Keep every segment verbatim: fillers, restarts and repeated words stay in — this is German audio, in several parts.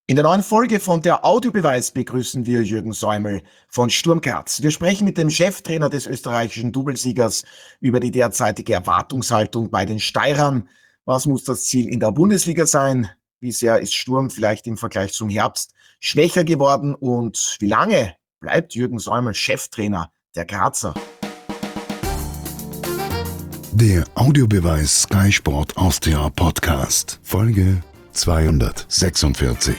In der neuen Folge von der Audiobeweis begrüßen wir Jürgen Säumel von Sturm Graz. Wir sprechen mit dem Cheftrainer des österreichischen Doublesiegers über die derzeitige Erwartungshaltung bei den Steirern. Was muss das Ziel in der Bundesliga sein? Wie sehr ist Sturm vielleicht im Vergleich zum Herbst schwächer geworden? Und wie lange bleibt Jürgen Säumel Cheftrainer der Grazer? Der Audiobeweis Sky Sport Austria Podcast, Folge zweihundertsechsundvierzig.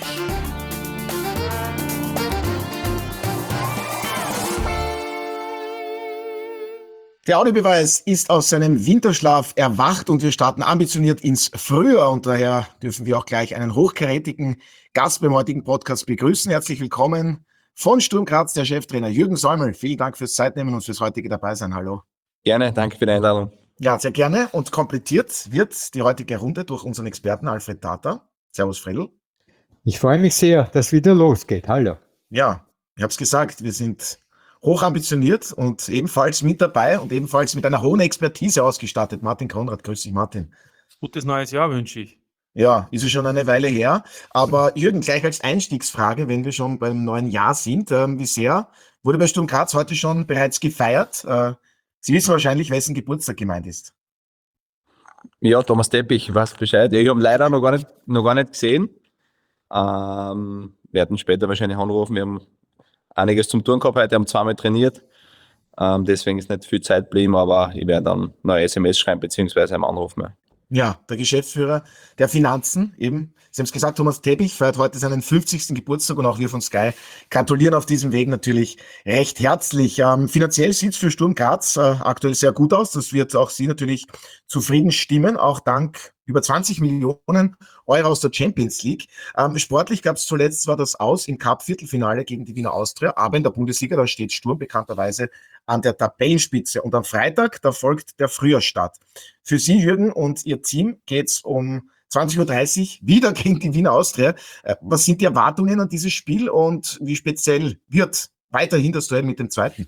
Der Audiobeweis ist aus seinem Winterschlaf erwacht und wir starten ambitioniert ins Frühjahr und daher dürfen wir auch gleich einen hochkarätigen Gast beim heutigen Podcast begrüßen. Herzlich willkommen von Sturm Graz, der Cheftrainer Jürgen Säumel. Vielen Dank fürs Zeitnehmen und fürs heutige Dabeisein. Hallo. Gerne, danke für die Einladung. Ja, sehr gerne. Und komplettiert wird die heutige Runde durch unseren Experten Alfred Tata. Servus, Fredl. Ich freue mich sehr, dass wieder losgeht. Hallo. Ja, ich habe es gesagt, wir sind hoch ambitioniert und ebenfalls mit dabei und ebenfalls mit einer hohen Expertise ausgestattet. Martin Konrad, grüß dich, Martin. Gutes neues Jahr wünsche ich. Ja, ist es schon eine Weile her. Aber Jürgen, gleich als Einstiegsfrage, wenn wir schon beim neuen Jahr sind, äh, wie sehr wurde bei Sturm Graz heute schon bereits gefeiert? Äh, Sie wissen wahrscheinlich, wessen Geburtstag gemeint ist. Ja, Thomas Teppich, ich weiß Bescheid. Ich habe leider noch gar nicht, noch gar nicht gesehen. Ähm, werden später wahrscheinlich anrufen. Wir haben einiges zum Tun gehabt heute, haben zweimal trainiert. Ähm, deswegen ist nicht viel Zeit geblieben, aber ich werde dann noch eine S M S schreiben, beziehungsweise einen Anruf mehr. Ja, der Geschäftsführer der Finanzen, eben, Sie haben es gesagt, Thomas Teppich feiert heute seinen fünfzigsten Geburtstag und auch wir von Sky gratulieren auf diesem Weg natürlich recht herzlich. Ähm, finanziell sieht es für Sturm Graz äh, aktuell sehr gut aus. Das wird auch Sie natürlich zufrieden stimmen, auch dank über zwanzig Millionen Euro aus der Champions League. Ähm, sportlich gab es zuletzt zwar das Aus im Cup-Viertelfinale gegen die Wiener Austria, aber in der Bundesliga, da steht Sturm bekannterweise an der Tabellenspitze. Und am Freitag, da folgt der Frühjahrsstart. Für Sie, Jürgen, und Ihr Team geht es um zwanzig Uhr dreißig wieder gegen die Wiener Austria. Äh, was sind die Erwartungen an dieses Spiel und wie speziell wird weiterhin das Duell mit dem Zweiten?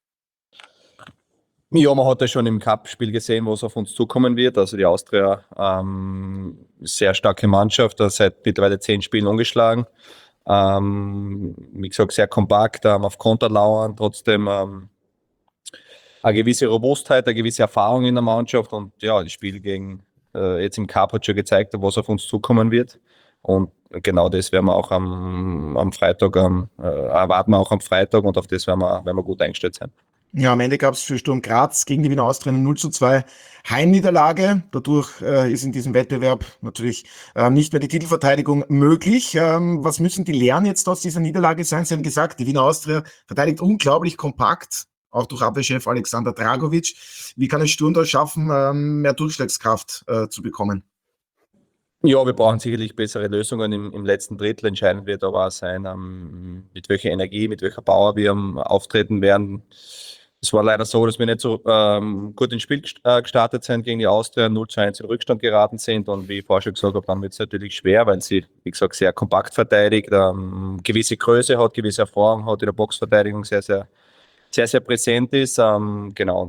Ja, man hat ja schon im Cup-Spiel gesehen, was auf uns zukommen wird. Also die Austria, ähm, sehr starke Mannschaft, seit mittlerweile zehn Spielen ungeschlagen. Ähm, wie gesagt, sehr kompakt, ähm, auf Konter lauern, trotzdem ähm, eine gewisse Robustheit, eine gewisse Erfahrung in der Mannschaft. Und ja, das Spiel gegen äh, jetzt im Cup hat schon gezeigt, was auf uns zukommen wird. Und genau das werden wir auch am, am Freitag, ähm, äh, erwarten wir auch am Freitag und auf das werden wir, werden wir gut eingestellt sein. Ja, am Ende gab es für Sturm Graz gegen die Wiener Austria eine null zu zwei Heimniederlage. Dadurch äh, ist in diesem Wettbewerb natürlich äh, nicht mehr die Titelverteidigung möglich. Ähm, was müssen die Lehren jetzt aus dieser Niederlage sein? Sie haben gesagt, die Wiener Austria verteidigt unglaublich kompakt, auch durch Abwehrchef Alexander Dragovic. Wie kann es Sturm da schaffen, ähm, mehr Durchschlagskraft äh, zu bekommen? Ja, wir brauchen sicherlich bessere Lösungen im, im letzten Drittel. Entscheidend wird aber auch sein, ähm, mit welcher Energie, mit welcher Power wir ähm, auftreten werden. Es war leider so, dass wir nicht so ähm, gut ins Spiel gestartet sind gegen die Austria, null zu eins in Rückstand geraten sind und wie ich vorher schon gesagt habe, dann wird es natürlich schwer, weil sie, wie gesagt, sehr kompakt verteidigt, ähm, gewisse Größe hat, gewisse Erfahrung hat, in der Boxverteidigung sehr, sehr, sehr, sehr präsent ist. Ähm, genau.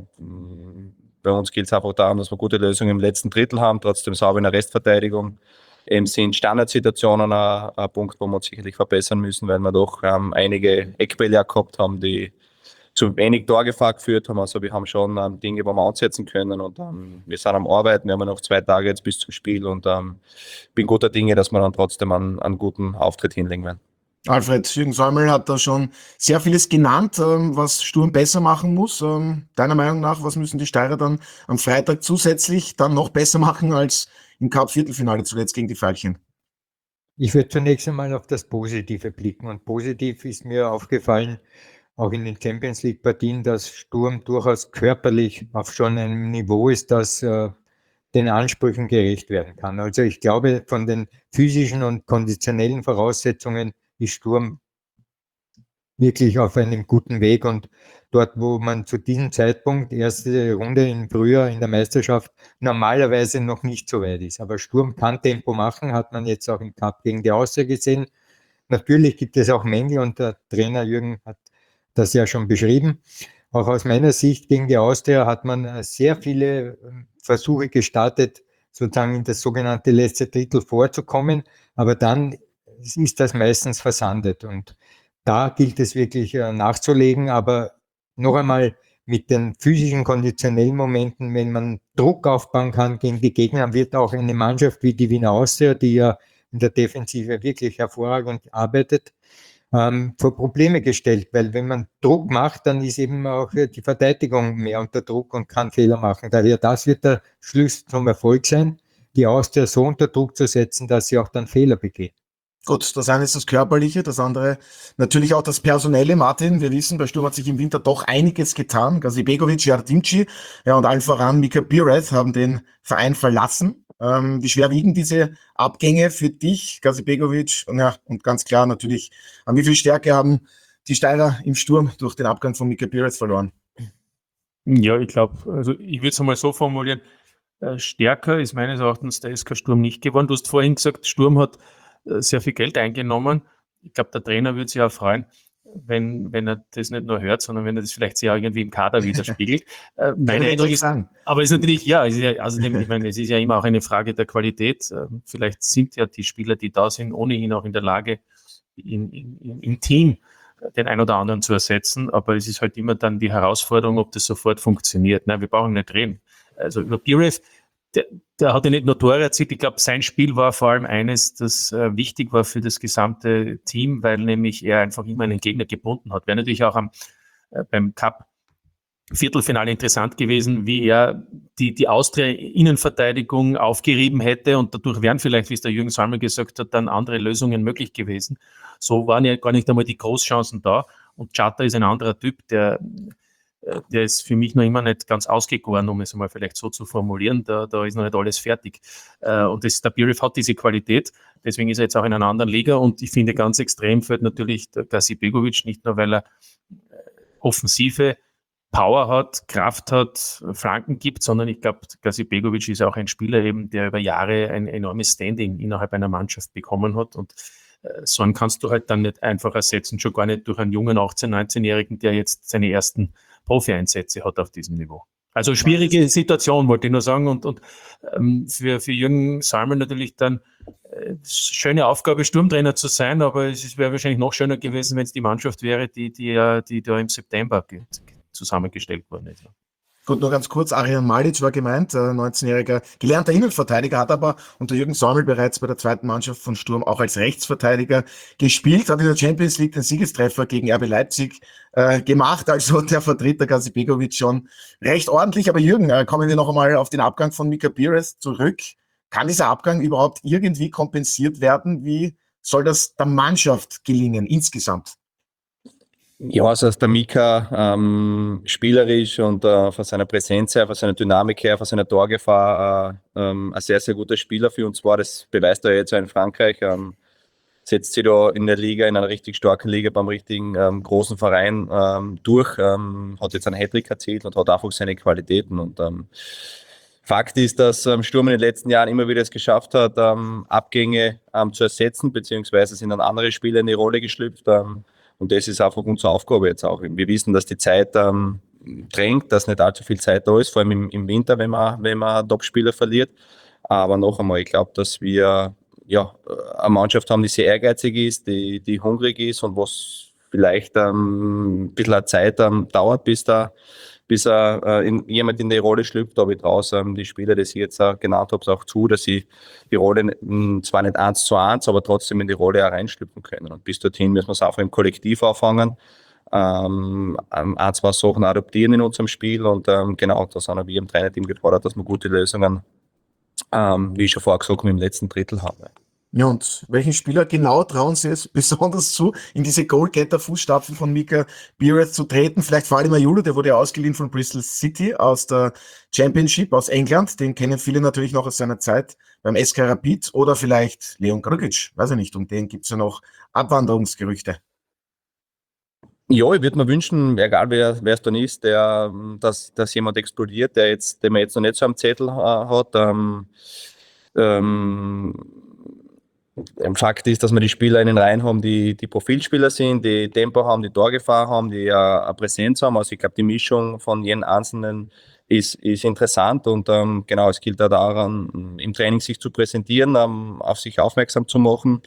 Bei uns geht es einfach darum, dass wir gute Lösungen im letzten Drittel haben, trotzdem sauber in der Restverteidigung. Eben sind Standardsituationen ein, ein Punkt, wo wir uns sicherlich verbessern müssen, weil wir doch ähm, einige Eckbälle gehabt haben, die zu wenig Torgefahr geführt haben. Also wir haben schon ähm, Dinge, wo wir ansetzen können und ähm, wir sind am Arbeiten. Wir haben noch zwei Tage jetzt bis zum Spiel und ähm, bin guter Dinge, dass wir dann trotzdem einen, einen guten Auftritt hinlegen werden. Alfred, Jürgen Säumel hat da schon sehr vieles genannt, ähm, was Sturm besser machen muss. Ähm, deiner Meinung nach, was müssen die Steirer dann am Freitag zusätzlich dann noch besser machen als im Cup-Viertelfinale zuletzt gegen die Veilchen? Ich würde zunächst einmal auf das Positive blicken und positiv ist mir aufgefallen, auch in den Champions League Partien, dass Sturm durchaus körperlich auf schon einem Niveau ist, das äh, den Ansprüchen gerecht werden kann. Also ich glaube, von den physischen und konditionellen Voraussetzungen ist Sturm wirklich auf einem guten Weg und dort, wo man zu diesem Zeitpunkt, erste Runde im Frühjahr in der Meisterschaft, normalerweise noch nicht so weit ist. Aber Sturm kann Tempo machen, hat man jetzt auch im Cup gegen die Austria gesehen. Natürlich gibt es auch Mängel und der Trainer Jürgen hat das ja schon beschrieben. Auch aus meiner Sicht gegen die Austria hat man sehr viele Versuche gestartet, sozusagen in das sogenannte letzte Drittel vorzukommen, aber dann ist das meistens versandet. Und da gilt es wirklich äh, nachzulegen, aber noch einmal mit den physischen, konditionellen Momenten, wenn man Druck aufbauen kann gegen die Gegner, wird auch eine Mannschaft wie die Wiener Austria, die ja in der Defensive wirklich hervorragend arbeitet, ähm, vor Probleme gestellt, weil wenn man Druck macht, dann ist eben auch die Verteidigung mehr unter Druck und kann Fehler machen. Daher, das wird der Schlüssel zum Erfolg sein, die Austria so unter Druck zu setzen, dass sie auch dann Fehler begeht. Gut, das eine ist das Körperliche, das andere natürlich auch das Personelle. Martin, wir wissen, bei Sturm hat sich im Winter doch einiges getan. Gazibegovic, Jardimci, ja, und allen voran Mika Biereth haben den Verein verlassen. Ähm, wie schwer wiegen diese Abgänge für dich, Gazibegovic? Und ja, und ganz klar natürlich, an wie viel Stärke haben die Steirer im Sturm durch den Abgang von Mika Biereth verloren? Ja, ich glaube, also ich würde es einmal so formulieren, äh, stärker ist meines Erachtens der S K Sturm nicht geworden. Du hast vorhin gesagt, Sturm hat äh, sehr viel Geld eingenommen. Ich glaube, der Trainer würde sich auch freuen, wenn, wenn er das nicht nur hört, sondern wenn er das vielleicht sich auch irgendwie im Kader widerspiegelt. Äh, mein Eindruck ist, aber es ist natürlich, ja, es ist ja, also ich meine, es ist ja immer auch eine Frage der Qualität. Äh, vielleicht sind ja die Spieler, die da sind, ohnehin auch in der Lage, in, in, im Team den einen oder anderen zu ersetzen, aber es ist halt immer dann die Herausforderung, ob das sofort funktioniert. Nein, wir brauchen nicht reden. Also über Biereth, der, der hat ja nicht nur Tore erzielt, ich glaube, sein Spiel war vor allem eines, das äh, wichtig war für das gesamte Team, weil nämlich er einfach immer einen Gegner gebunden hat. Wäre natürlich auch am, äh, beim Cup Viertelfinale interessant gewesen, wie er die, die Austria-Innenverteidigung aufgerieben hätte und dadurch wären vielleicht, wie es der Jürgen Salmer gesagt hat, dann andere Lösungen möglich gewesen. So waren ja gar nicht einmal die Großchancen da und Chata ist ein anderer Typ, der, der ist für mich noch immer nicht ganz ausgegoren, um es mal vielleicht so zu formulieren, da, da ist noch nicht alles fertig. Und das, der Biereth hat diese Qualität, deswegen ist er jetzt auch in einer anderen Liga und ich finde ganz extrem fällt natürlich der Gazibegovic, nicht nur weil er offensive Power hat, Kraft hat, Flanken gibt, sondern ich glaube, Gazibegovic ist auch ein Spieler eben, der über Jahre ein enormes Standing innerhalb einer Mannschaft bekommen hat und äh, so einen kannst du halt dann nicht einfach ersetzen, schon gar nicht durch einen jungen achtzehn-, neunzehnjährigen, der jetzt seine ersten Profi-Einsätze hat auf diesem Niveau. Also schwierige Situation, wollte ich nur sagen und, und ähm, für, für Jürgen Salmer natürlich dann äh, schöne Aufgabe, Sturmtrainer zu sein, aber es wäre wahrscheinlich noch schöner gewesen, wenn es die Mannschaft wäre, die, die, die da im September geht. zusammengestellt worden ist. Gut, nur ganz kurz, Arian Malic war gemeint, äh, neunzehnjähriger gelernter Innenverteidiger, hat aber unter Jürgen Saumel bereits bei der zweiten Mannschaft von Sturm auch als Rechtsverteidiger gespielt, hat in der Champions League den Siegestreffer gegen R B Leipzig äh, gemacht, also der Vertreter Gazibegovic schon recht ordentlich. Aber Jürgen, äh, kommen wir noch einmal auf den Abgang von Mika Biereth zurück. Kann dieser Abgang überhaupt irgendwie kompensiert werden? Wie soll das der Mannschaft gelingen insgesamt? Ja, also dass der Mika ähm, spielerisch und äh, von seiner Präsenz her, von seiner Dynamik her, von seiner Torgefahr äh, ähm, ein sehr, sehr guter Spieler für uns war. Das beweist er jetzt in Frankreich. Ähm, setzt sich da in der Liga, in einer richtig starken Liga beim richtigen ähm, großen Verein ähm, durch. Ähm, hat jetzt einen Hattrick erzielt und hat einfach seine Qualitäten. Und ähm, Fakt ist, dass ähm, Sturm in den letzten Jahren immer wieder es geschafft hat, ähm, Abgänge ähm, zu ersetzen, beziehungsweise sind dann andere Spieler in die Rolle geschlüpft. Ähm, Und das ist einfach unsere Aufgabe jetzt auch. Wir wissen, dass die Zeit ähm, drängt, dass nicht allzu viel Zeit da ist, vor allem im, im Winter, wenn man, wenn man Top-Spieler verliert. Aber noch einmal, ich glaube, dass wir ja, eine Mannschaft haben, die sehr ehrgeizig ist, die, die hungrig ist und was vielleicht ähm, ein bisschen Zeit ähm, dauert, bis da bis äh, in, jemand in die Rolle schlüpft, aber ich traue ähm, die Spieler, die ich jetzt äh, genannt habe, auch zu, dass sie die Rolle mh, zwar nicht eins zu eins, aber trotzdem in die Rolle auch reinschlüpfen können. Und bis dorthin müssen wir es einfach im Kollektiv auffangen, ähm, ein, zwei Sachen adoptieren in unserem Spiel und ähm, genau, da sind wir im Trainerteam gefordert, dass wir gute Lösungen, ähm, wie ich schon vorher gesagt habe, im letzten Drittel haben. Ja, und welchen Spieler genau trauen Sie es besonders zu, in diese Goalgetter-Fußstapfen von Mika Biereth zu treten? Vielleicht vor allem Majulu, der wurde ausgeliehen von Bristol City aus der Championship aus England. Den kennen viele natürlich noch aus seiner Zeit beim S K Rapid. Oder vielleicht Leon Grgic, weiß ich nicht. Um den gibt es ja noch Abwanderungsgerüchte. Ja, ich würde mir wünschen, egal wer wer es dann ist, der, dass, dass jemand explodiert, der jetzt, den man jetzt noch nicht so am Zettel äh, hat. Ähm, ähm, Fakt ist, dass wir die Spieler in den Reihen haben, die, die Profilspieler sind, die Tempo haben, die Torgefahr haben, die äh, eine Präsenz haben. Also ich glaube, die Mischung von jedem Einzelnen ist, ist interessant und ähm, genau, es gilt auch daran, im Training sich zu präsentieren, ähm, auf sich aufmerksam zu machen.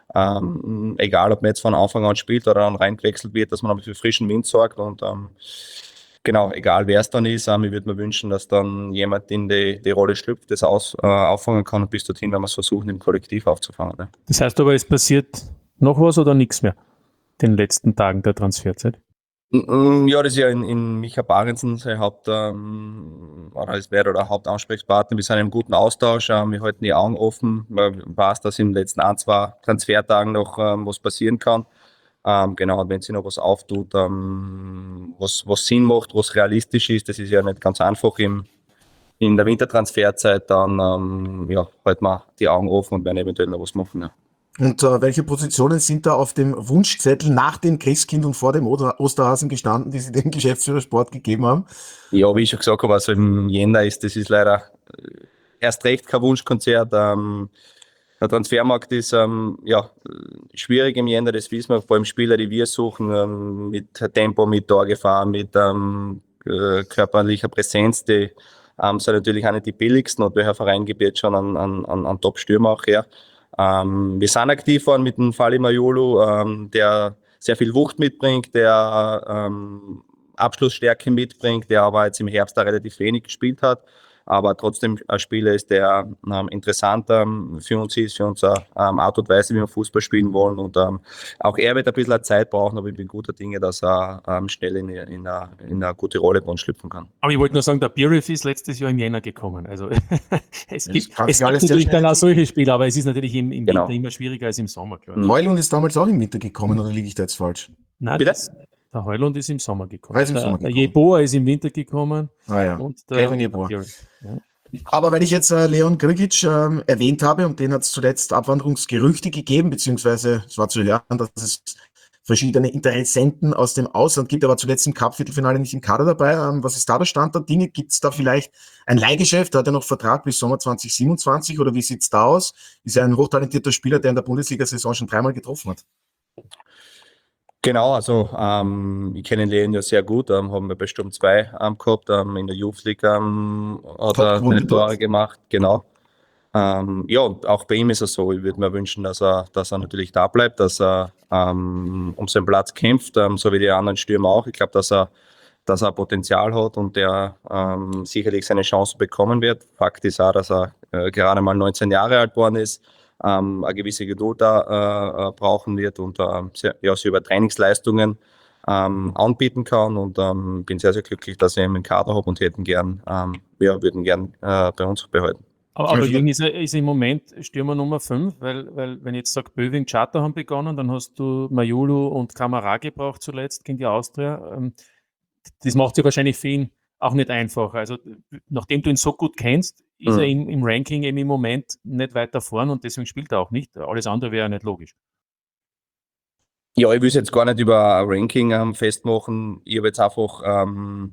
Ähm, egal, ob man jetzt von Anfang an spielt oder dann reingewechselt wird, dass man für frischen Wind sorgt und ähm, genau, egal wer es dann ist, ähm, ich würde mir wünschen, dass dann jemand in die, die Rolle schlüpft, das aus, äh, auffangen kann und bis dorthin, wenn wir es versuchen, im Kollektiv aufzufangen. Ne? Das heißt aber, es passiert noch was oder nichts mehr in den letzten Tagen der Transferzeit? Ja, das ist ja in, in Micha Barensen sein Haupt, ähm, oder als Wert oder Hauptansprechpartner. Wir sind im guten Austausch, ähm, wir halten die Augen offen. Man weiß, dass in den letzten ein, zwei Transfertagen noch ähm, was passieren kann. Ähm, genau, und wenn sich noch was auftut, ähm, was, was Sinn macht, was realistisch ist, das ist ja nicht ganz einfach im, in der Wintertransferzeit, dann ähm, ja, halten wir die Augen offen und werden eventuell noch was machen. Ja. Und äh, welche Positionen sind da auf dem Wunschzettel nach dem Christkind und vor dem Oster- Osterhasen gestanden, die Sie dem Geschäftsführer Sport gegeben haben? Ja, wie ich schon gesagt habe, also im Jänner ist, das ist leider äh, erst recht kein Wunschkonzert. Ähm, der Transfermarkt ist ähm, ja, schwierig im Jänner, das wissen wir, vor allem Spieler, die wir suchen, ähm, mit Tempo, mit Torgefahr, mit ähm, äh, körperlicher Präsenz, die ähm, sind natürlich auch nicht die billigsten und welcher Verein gibt jetzt schon einen, einen, einen Top-Stürmer auch her. Ähm, wir sind aktiv worden mit dem Fali Majolo, ähm, der sehr viel Wucht mitbringt, der ähm, Abschlussstärke mitbringt, der aber jetzt im Herbst da relativ wenig gespielt hat, aber trotzdem ein Spieler ist, der ähm, interessant ähm, für uns ist, für unsere ähm, Art und Weise, wie wir Fußball spielen wollen. Und ähm, auch er wird ein bisschen Zeit brauchen, aber ich bin guter Dinge, dass er ähm, schnell in, in, eine, in eine gute Rolle bei uns schlüpfen kann. Aber ich wollte nur sagen, der Bierriff ist letztes Jahr im Jänner gekommen. Also es gibt, kann es sich gibt alles sehr natürlich schnell dann auch solche Spiele, aber es ist natürlich im, im Genau. Winter immer schwieriger als im Sommer. Klar. Mhm. Heulund ist damals auch im Winter gekommen, oder liege ich da jetzt falsch? Nein, Bitte? das, der Heulund ist im Sommer gekommen. Er ist im der, Sommer der gekommen. Jeboa ist im Winter gekommen Ah ja. und der, Kevin der Jeboa. Bierriff. Ja. Aber wenn ich jetzt äh, Leon Grgic ähm, erwähnt habe, und den hat es zuletzt Abwanderungsgerüchte gegeben, beziehungsweise es war zu hören, dass es verschiedene Interessenten aus dem Ausland gibt, aber zuletzt im Cup-Viertelfinale nicht im Kader dabei. Ähm, was ist da der Stand der Dinge? Gibt es da vielleicht ein Leihgeschäft? Hat er noch Vertrag bis Sommer zwanzig siebenundzwanzig oder wie sieht's da aus? Ist er ein hochtalentierter Spieler, der in der Bundesliga-Saison schon dreimal getroffen hat? Genau, also ähm, ich kenne Leon ja sehr gut, ähm, haben wir bei Sturm zwei ähm, gehabt, ähm, in der Youth League ähm, hat er Top-Runde seine Tore dort. gemacht, genau. Ähm, ja, und auch bei ihm ist es so, ich würde mir wünschen, dass er, dass er natürlich da bleibt, dass er ähm, um seinen Platz kämpft, ähm, so wie die anderen Stürmer auch. Ich glaube, dass er, dass er Potenzial hat und der ähm, sicherlich seine Chance bekommen wird. Fakt ist auch, dass er äh, gerade mal neunzehn Jahre alt worden ist, ähm, eine gewisse Geduld da äh, brauchen wird und äh, sehr, ja, sie über Trainingsleistungen ähm, anbieten kann und ähm, bin sehr, sehr glücklich, dass ich ihn im Kader habe und hätten gern, ähm, ja, würden gern äh, bei uns behalten. Aber, aber Jürgen ist, er- ist im Moment Stürmer Nummer fünf, weil, weil wenn ich jetzt sage, Böwing, Charter haben begonnen, dann hast du Majulu und Kamara gebraucht zuletzt gegen die Austria. Ähm, Das macht sich wahrscheinlich für ihn auch nicht einfacher. Also nachdem du ihn so gut kennst, ist Mhm. er im, im Ranking eben im Moment nicht weiter vorn und deswegen spielt er auch nicht. Alles andere wäre ja nicht logisch. Ja, ich will es jetzt gar nicht über ein Ranking ähm, festmachen. Ich habe jetzt einfach ähm,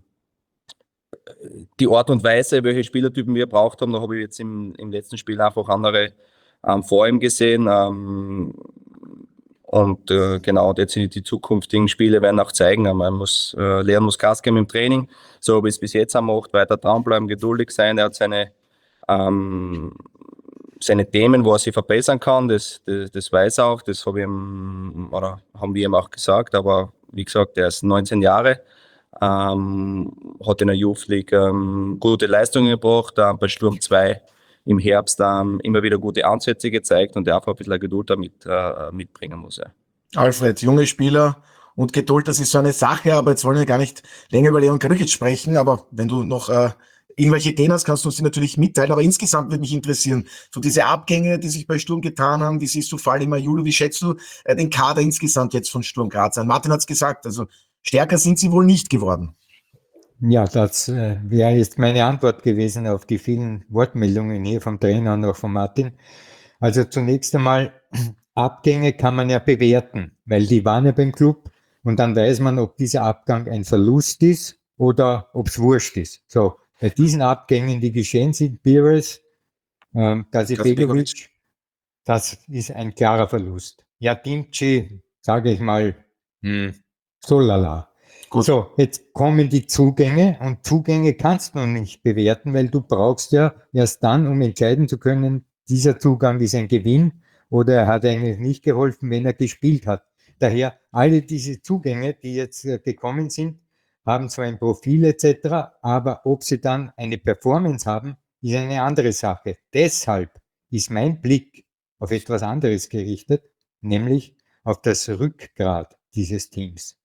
die Art und Weise, welche Spielertypen wir braucht haben, da habe ich jetzt im, im letzten Spiel einfach andere ähm, vor ihm gesehen. Ähm, und äh, genau, und jetzt die, die zukünftigen Spiele werden auch zeigen. Ähm, Man muss äh, lernen, muss Gas geben im Training, so wie es bis jetzt auch macht, weiter dranbleiben, geduldig sein. Er hat seine ähm, seine Themen, wo er sich verbessern kann, das, das, das weiß er auch, das habe ich ihm, oder haben wir ihm auch gesagt, aber wie gesagt, er ist neunzehn Jahre, ähm, hat in der Youth League ähm, gute Leistungen gebracht, äh, bei Sturm zwei im Herbst ähm, immer wieder gute Ansätze gezeigt und er einfach ein bisschen Geduld damit äh, mitbringen muss. Ja. Alfred, junge Spieler und Geduld, das ist so eine Sache, aber jetzt wollen wir gar nicht länger über Leon Grgic sprechen, aber wenn du noch äh, irgendwelche Ideen hast, kannst du uns die natürlich mitteilen, aber insgesamt würde mich interessieren, so diese Abgänge, die sich bei Sturm getan haben, wie siehst du Fali Majulu, wie schätzt du äh, den Kader insgesamt jetzt von Sturm Graz ein? Martin hat es gesagt, also stärker sind sie wohl nicht geworden. Ja, das äh, wäre jetzt meine Antwort gewesen auf die vielen Wortmeldungen hier vom Trainer und auch von Martin. Also zunächst einmal, Abgänge kann man ja bewerten, weil die waren ja beim Club und dann weiß man, ob dieser Abgang ein Verlust ist oder ob es wurscht ist. So, bei diesen Abgängen, die geschehen sind, Beres, ähm, Gazibegovic, das ist ein klarer Verlust. Ja, Dimci, sage ich mal, hm, so lala. Gut. So, jetzt kommen die Zugänge und Zugänge kannst du nicht bewerten, weil du brauchst ja erst dann, um entscheiden zu können, dieser Zugang ist ein Gewinn oder er hat eigentlich nicht geholfen, wenn er gespielt hat. Daher alle diese Zugänge, die jetzt äh, gekommen sind, haben zwar ein Profil et cetera, aber ob sie dann eine Performance haben, ist eine andere Sache. Deshalb ist mein Blick auf etwas anderes gerichtet, nämlich auf das Rückgrat dieses Teams.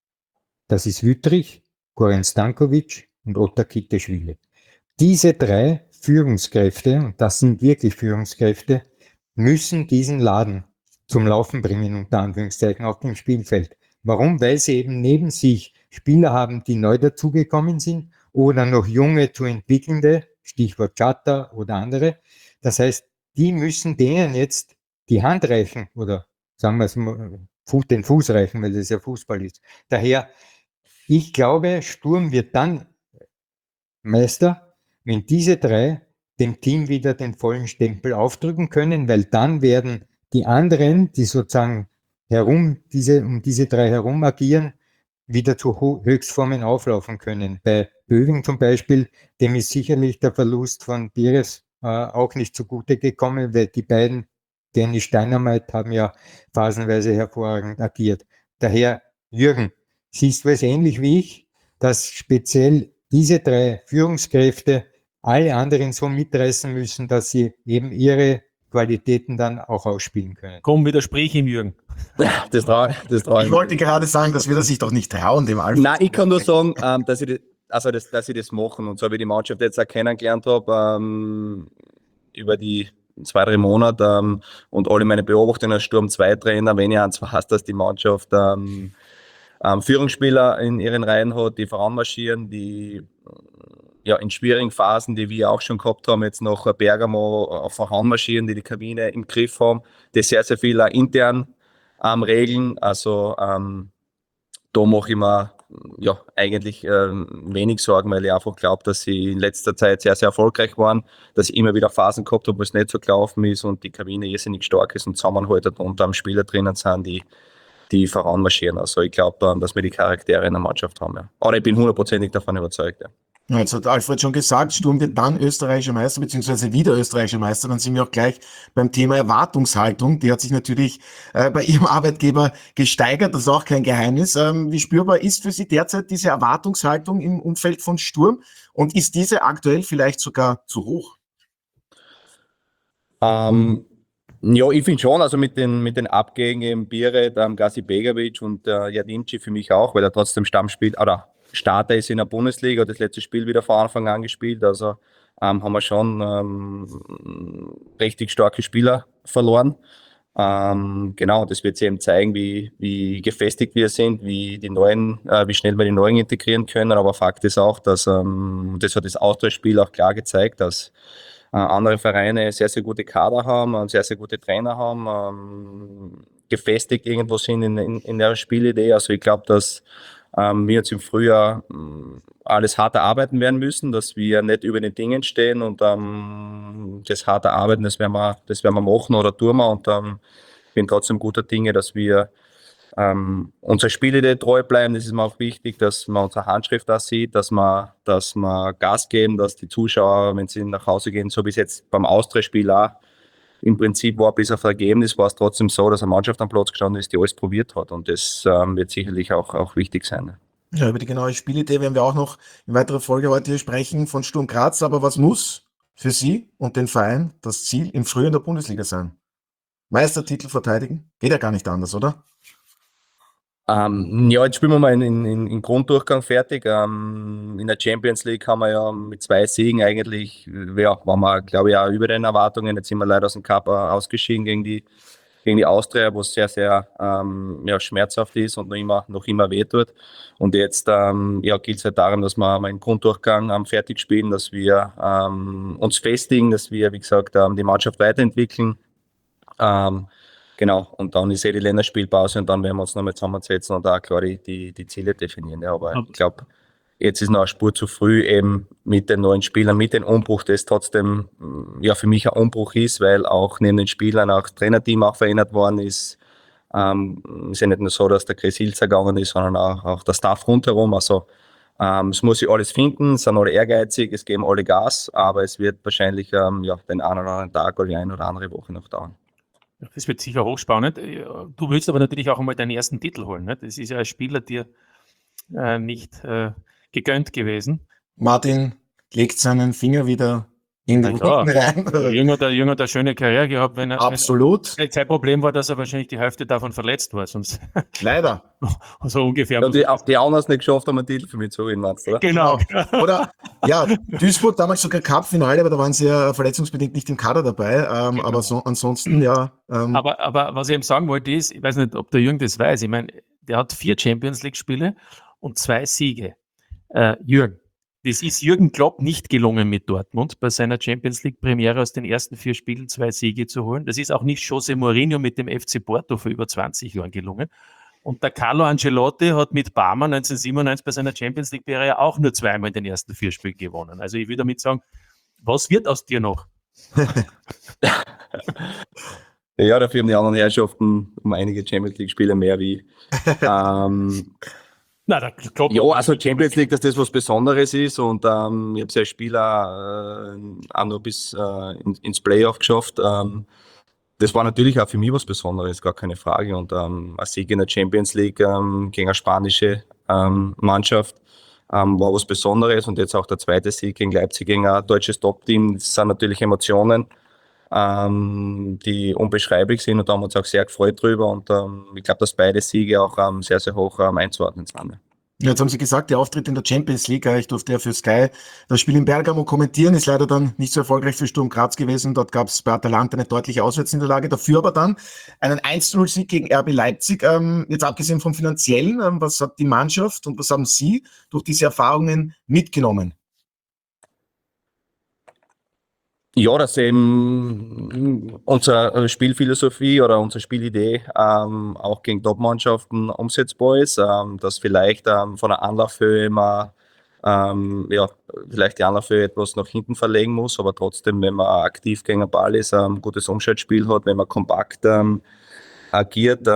Das ist Wüttrich, Goran Stankovic und Otar Kiteschwili. Diese drei Führungskräfte, und das sind wirklich Führungskräfte, müssen diesen Laden zum Laufen bringen, unter Anführungszeichen, auf dem Spielfeld. Warum? Weil sie eben neben sich Spieler haben, die neu dazugekommen sind oder noch junge zu entwickelnde, Stichwort Chata oder andere. Das heißt, die müssen denen jetzt die Hand reichen oder sagen wir es mal, den Fuß reichen, weil das ja Fußball ist. Daher, ich glaube, Sturm wird dann Meister, wenn diese drei dem Team wieder den vollen Stempel aufdrücken können, weil dann werden die anderen, die sozusagen herum, diese, um diese drei herum agieren, wieder zu Höchstformen auflaufen können. Bei Böwing zum Beispiel, dem ist sicherlich der Verlust von Pires äh, auch nicht zugute gekommen, weil die beiden, Dennis Steinermeit, haben ja phasenweise hervorragend agiert. Daher, Jürgen, siehst du es ähnlich wie ich, dass speziell diese drei Führungskräfte alle anderen so mitreißen müssen, dass sie eben ihre Qualitäten dann auch ausspielen können. Komm, widersprich ihm, Jürgen. Das traue das trau Ich wollte gerade sagen, dass wir das sich doch nicht trauen, dem Alfred. Nein, ich kann nur sagen, ähm, dass, ich das, also das, dass ich das machen und so wie ich die Mannschaft jetzt auch kennengelernt habe, ähm, über die zwei, drei Monate ähm, und alle meine Beobachtungen als Sturm zwei Trainer, wenn ich eins weiß, dass die Mannschaft ähm, ähm, Führungsspieler in ihren Reihen hat, die voranmarschieren, die ja, in schwierigen Phasen, die wir auch schon gehabt haben, jetzt nach Bergamo voranmarschieren, die die Kabine im Griff haben, die sehr, sehr viel auch intern ähm, regeln. Also ähm, da mache ich mir ja, eigentlich ähm, wenig Sorgen, weil ich einfach glaube, dass sie in letzter Zeit sehr, sehr erfolgreich waren, dass ich immer wieder Phasen gehabt habe, wo es nicht so gelaufen ist und die Kabine irrsinnig stark ist und zusammenhaltet und dann Spieler drinnen sind, die die voranmarschieren. Also ich glaube, dass wir die Charaktere in der Mannschaft haben. Ja. Aber ich bin hundertprozentig davon überzeugt. Ja. Ja, jetzt hat Alfred schon gesagt, Sturm wird dann österreichischer Meister, beziehungsweise wieder österreichischer Meister. Dann sind wir auch gleich beim Thema Erwartungshaltung. Die hat sich natürlich äh, bei Ihrem Arbeitgeber gesteigert. Das ist auch kein Geheimnis. Ähm, wie spürbar ist für Sie derzeit diese Erwartungshaltung im Umfeld von Sturm? Und ist diese aktuell vielleicht sogar zu hoch? Ähm, ja, ich finde schon, also mit den, mit den Abgängen eben Biret, ähm, Gazi Begovic und äh, Jadimci für mich auch, weil er trotzdem Stamm spielt, oder Starter ist in der Bundesliga, das letzte Spiel wieder von Anfang an gespielt, also ähm, haben wir schon ähm, richtig starke Spieler verloren. Ähm, genau, das wird sich eben zeigen, wie, wie gefestigt wir sind, wie die neuen, äh, wie schnell wir die neuen integrieren können, aber Fakt ist auch, dass, ähm, das hat das Austauschspiel auch klar gezeigt, dass äh, andere Vereine sehr, sehr gute Kader haben, und sehr, sehr gute Trainer haben, ähm, gefestigt irgendwo sind in, in, in der Spielidee, also ich glaube, dass Ähm, wir jetzt im Frühjahr ähm, alles hart erarbeiten werden müssen, dass wir nicht über den Dingen stehen und ähm, das harte Arbeiten, das werden wir, das werden wir machen oder tun wir und ähm, ich bin trotzdem guter Dinge, dass wir ähm, unserer Spielidee treu bleiben. Das ist mir auch wichtig, dass man unsere Handschrift da sieht, dass wir, dass wir Gas geben, dass die Zuschauer, wenn sie nach Hause gehen, so wie es jetzt beim Austria-Spiel auch im Prinzip war, bis auf Ergebnis war es trotzdem so, dass eine Mannschaft am Platz gestanden ist, die alles probiert hat. Und das ähm, wird sicherlich auch, auch wichtig sein. Ja, über die genaue Spielidee werden wir auch noch in weiterer Folge heute hier sprechen von Sturm Graz. Aber was muss für Sie und den Verein das Ziel im Frühjahr in der Bundesliga sein? Meistertitel verteidigen? Geht ja gar nicht anders, oder? Ähm, ja, jetzt spielen wir mal in, in, in Grunddurchgang fertig. Ähm, in der Champions League haben wir ja mit zwei Siegen eigentlich, ja, waren wir, glaube ich, auch über den Erwartungen. Jetzt sind wir leider aus dem Cup ausgeschieden gegen die, gegen die Austria, wo es sehr, sehr ähm, ja, schmerzhaft ist und noch immer, noch immer wehtut. Und jetzt ähm, ja, geht es halt darum, dass wir mal im Grunddurchgang ähm, fertig spielen, dass wir ähm, uns festigen, dass wir, wie gesagt, ähm, die Mannschaft weiterentwickeln. Ähm, Genau, und dann ist eh die Länderspielpause und dann werden wir uns nochmal zusammensetzen und auch klar die, die, die Ziele definieren. Ja, aber ich glaube, jetzt ist noch eine Spur zu früh eben mit den neuen Spielern, mit dem Umbruch, das trotzdem ja für mich ein Umbruch ist, weil auch neben den Spielern auch das Trainerteam auch verändert worden ist. Ähm, ist ja nicht nur so, dass der Chris Ilzer gegangen ist, sondern auch, auch der Staff rundherum. Also ähm, es muss sich alles finden, es sind alle ehrgeizig, es geben alle Gas, aber es wird wahrscheinlich ähm, ja, den einen oder anderen Tag oder die eine oder andere Woche noch dauern. Das wird sicher hochspannend. Du willst aber natürlich auch einmal deinen ersten Titel holen. Ne? Das ist ja als Spieler dir äh, nicht äh, gegönnt gewesen. Martin legt seinen Finger wieder in den Rücken rein. Der Jünger hat eine, eine schöne Karriere gehabt. Wenn er, Absolut. Wenn, sein Problem war, dass er wahrscheinlich die Hälfte davon verletzt war. Sonst Leider. so ungefähr. Ja, die, auch die anderen es nicht geschafft haben, einen Titel für mich zu gewinnen, meinst du, oder? Genau. Oder, ja, Duisburg damals sogar Cup-Finale, aber da waren sie ja verletzungsbedingt nicht im Kader dabei. Ähm, Genau. Aber so, ansonsten, ja. Ähm, Aber, aber was ich eben sagen wollte ist, ich weiß nicht, ob der Jürgen das weiß, ich meine, der hat vier Champions-League-Spiele und zwei Siege. Äh, Jürgen, das ist Jürgen Klopp nicht gelungen mit Dortmund, bei seiner Champions-League-Premiere aus den ersten vier Spielen zwei Siege zu holen. Das ist auch nicht José Mourinho mit dem F C Porto vor über zwanzig Jahren gelungen. Und der Carlo Ancelotti hat mit Parma neunzehnhundertsiebenundneunzig bei seiner Champions-League-Premiere auch nur zweimal in den ersten vier Spielen gewonnen. Also ich will damit sagen, was wird aus dir noch? Ja, dafür haben die anderen Herrschaften um einige Champions League-Spiele mehr wie. ähm, Na, der Klopp ja, also Champions League, dass das was Besonderes ist und ähm, ich habe es als Spieler äh, auch noch bis äh, in, ins Playoff geschafft. Ähm, das war natürlich auch für mich was Besonderes, gar keine Frage. Und ähm, ein Sieg in der Champions League ähm, gegen eine spanische ähm, Mannschaft ähm, war was Besonderes und jetzt auch der zweite Sieg gegen Leipzig, gegen ein deutsches Top-Team, das sind natürlich Emotionen, ähm, die unbeschreiblich sind und da haben wir uns auch sehr gefreut drüber und ähm, ich glaube, dass beide Siege auch ähm, sehr, sehr hoch ähm, einzuordnen sind. Ja, jetzt haben Sie gesagt, der Auftritt in der Champions League, ich durfte ja für Sky das Spiel in Bergamo kommentieren, ist leider dann nicht so erfolgreich für Sturm Graz gewesen. Dort gab es bei Atalanta eine deutliche Auswärtsniederlage, dafür aber dann einen eins zu null Sieg gegen R B Leipzig. Ähm, jetzt abgesehen vom Finanziellen, ähm, was hat die Mannschaft und was haben Sie durch diese Erfahrungen mitgenommen? Ja, dass eben unsere Spielphilosophie oder unsere Spielidee ähm, auch gegen Top-Mannschaften umsetzbar ist, ähm, dass vielleicht ähm, von der Anlaufhöhe man ähm, ja, vielleicht die Anlaufhöhe etwas nach hinten verlegen muss, aber trotzdem, wenn man aktiv gegen den Ball ist, ein gutes Umschaltspiel hat, wenn man kompakt ähm, agiert,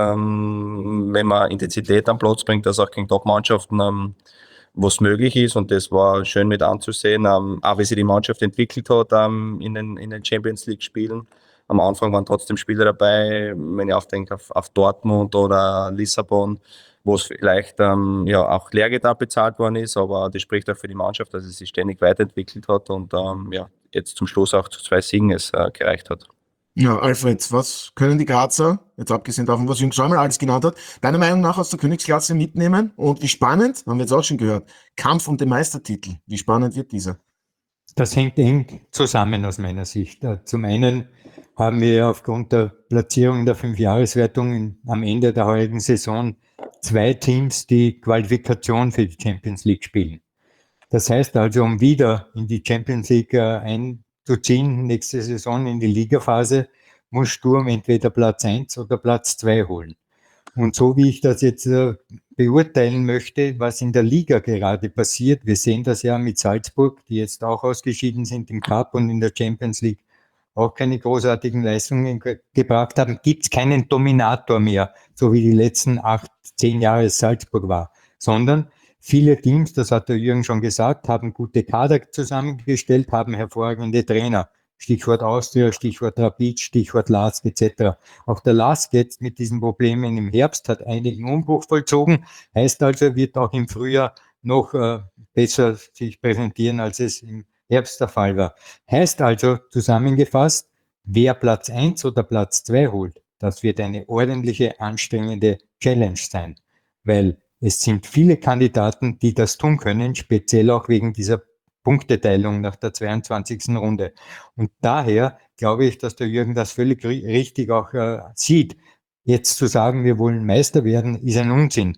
ähm, wenn man Intensität am Platz bringt, dass auch gegen Top-Mannschaften ähm, was möglich ist und das war schön mit anzusehen, ähm, auch wie sich die Mannschaft entwickelt hat ähm, in den, in den Champions League Spielen. Am Anfang waren trotzdem Spieler dabei, wenn ich auch denke auf, auf Dortmund oder Lissabon, wo es vielleicht ähm, ja, auch Lehrgeld bezahlt worden ist, aber das spricht auch für die Mannschaft, dass es sich ständig weiterentwickelt hat und ähm, ja, jetzt zum Schluss auch zu zwei Siegen es äh, gereicht hat. Ja, Alfred, was können die Grazer, jetzt abgesehen davon, was Jürgen Schäuble alles genannt hat, deiner Meinung nach aus der Königsklasse mitnehmen? Und wie spannend, haben wir jetzt auch schon gehört, Kampf um den Meistertitel, wie spannend wird dieser? Das hängt eng zusammen aus meiner Sicht. Zum einen haben wir aufgrund der Platzierung in der Fünfjahreswertung am Ende der heurigen Saison zwei Teams, die Qualifikation für die Champions League spielen. Das heißt also, um wieder in die Champions League einzuziehen, nächste Saison in die Ligaphase, muss Sturm entweder Platz eins oder Platz zwei holen. Und so wie ich das jetzt äh, beurteilen möchte, was in der Liga gerade passiert, wir sehen das ja mit Salzburg, die jetzt auch ausgeschieden sind im Cup und in der Champions League auch keine großartigen Leistungen ge- gebracht haben, gibt es keinen Dominator mehr, so wie die letzten acht, zehn Jahre Salzburg war, sondern viele Teams, das hat der Jürgen schon gesagt, haben gute Kader zusammengestellt, haben hervorragende Trainer. Stichwort Austria, Stichwort Rapid, Stichwort Lask et cetera. Auch der Lask jetzt mit diesen Problemen im Herbst hat einigen Umbruch vollzogen. Heißt also, er wird auch im Frühjahr noch äh, besser sich präsentieren, als es im Herbst der Fall war. Heißt also, zusammengefasst, wer Platz eins oder Platz zwei holt, das wird eine ordentliche, anstrengende Challenge sein. Weil es sind viele Kandidaten, die das tun können, speziell auch wegen dieser Punkteteilung nach der zweiundzwanzigsten Runde. Und daher glaube ich, dass der Jürgen das völlig richtig auch äh, sieht. Jetzt zu sagen, wir wollen Meister werden, ist ein Unsinn.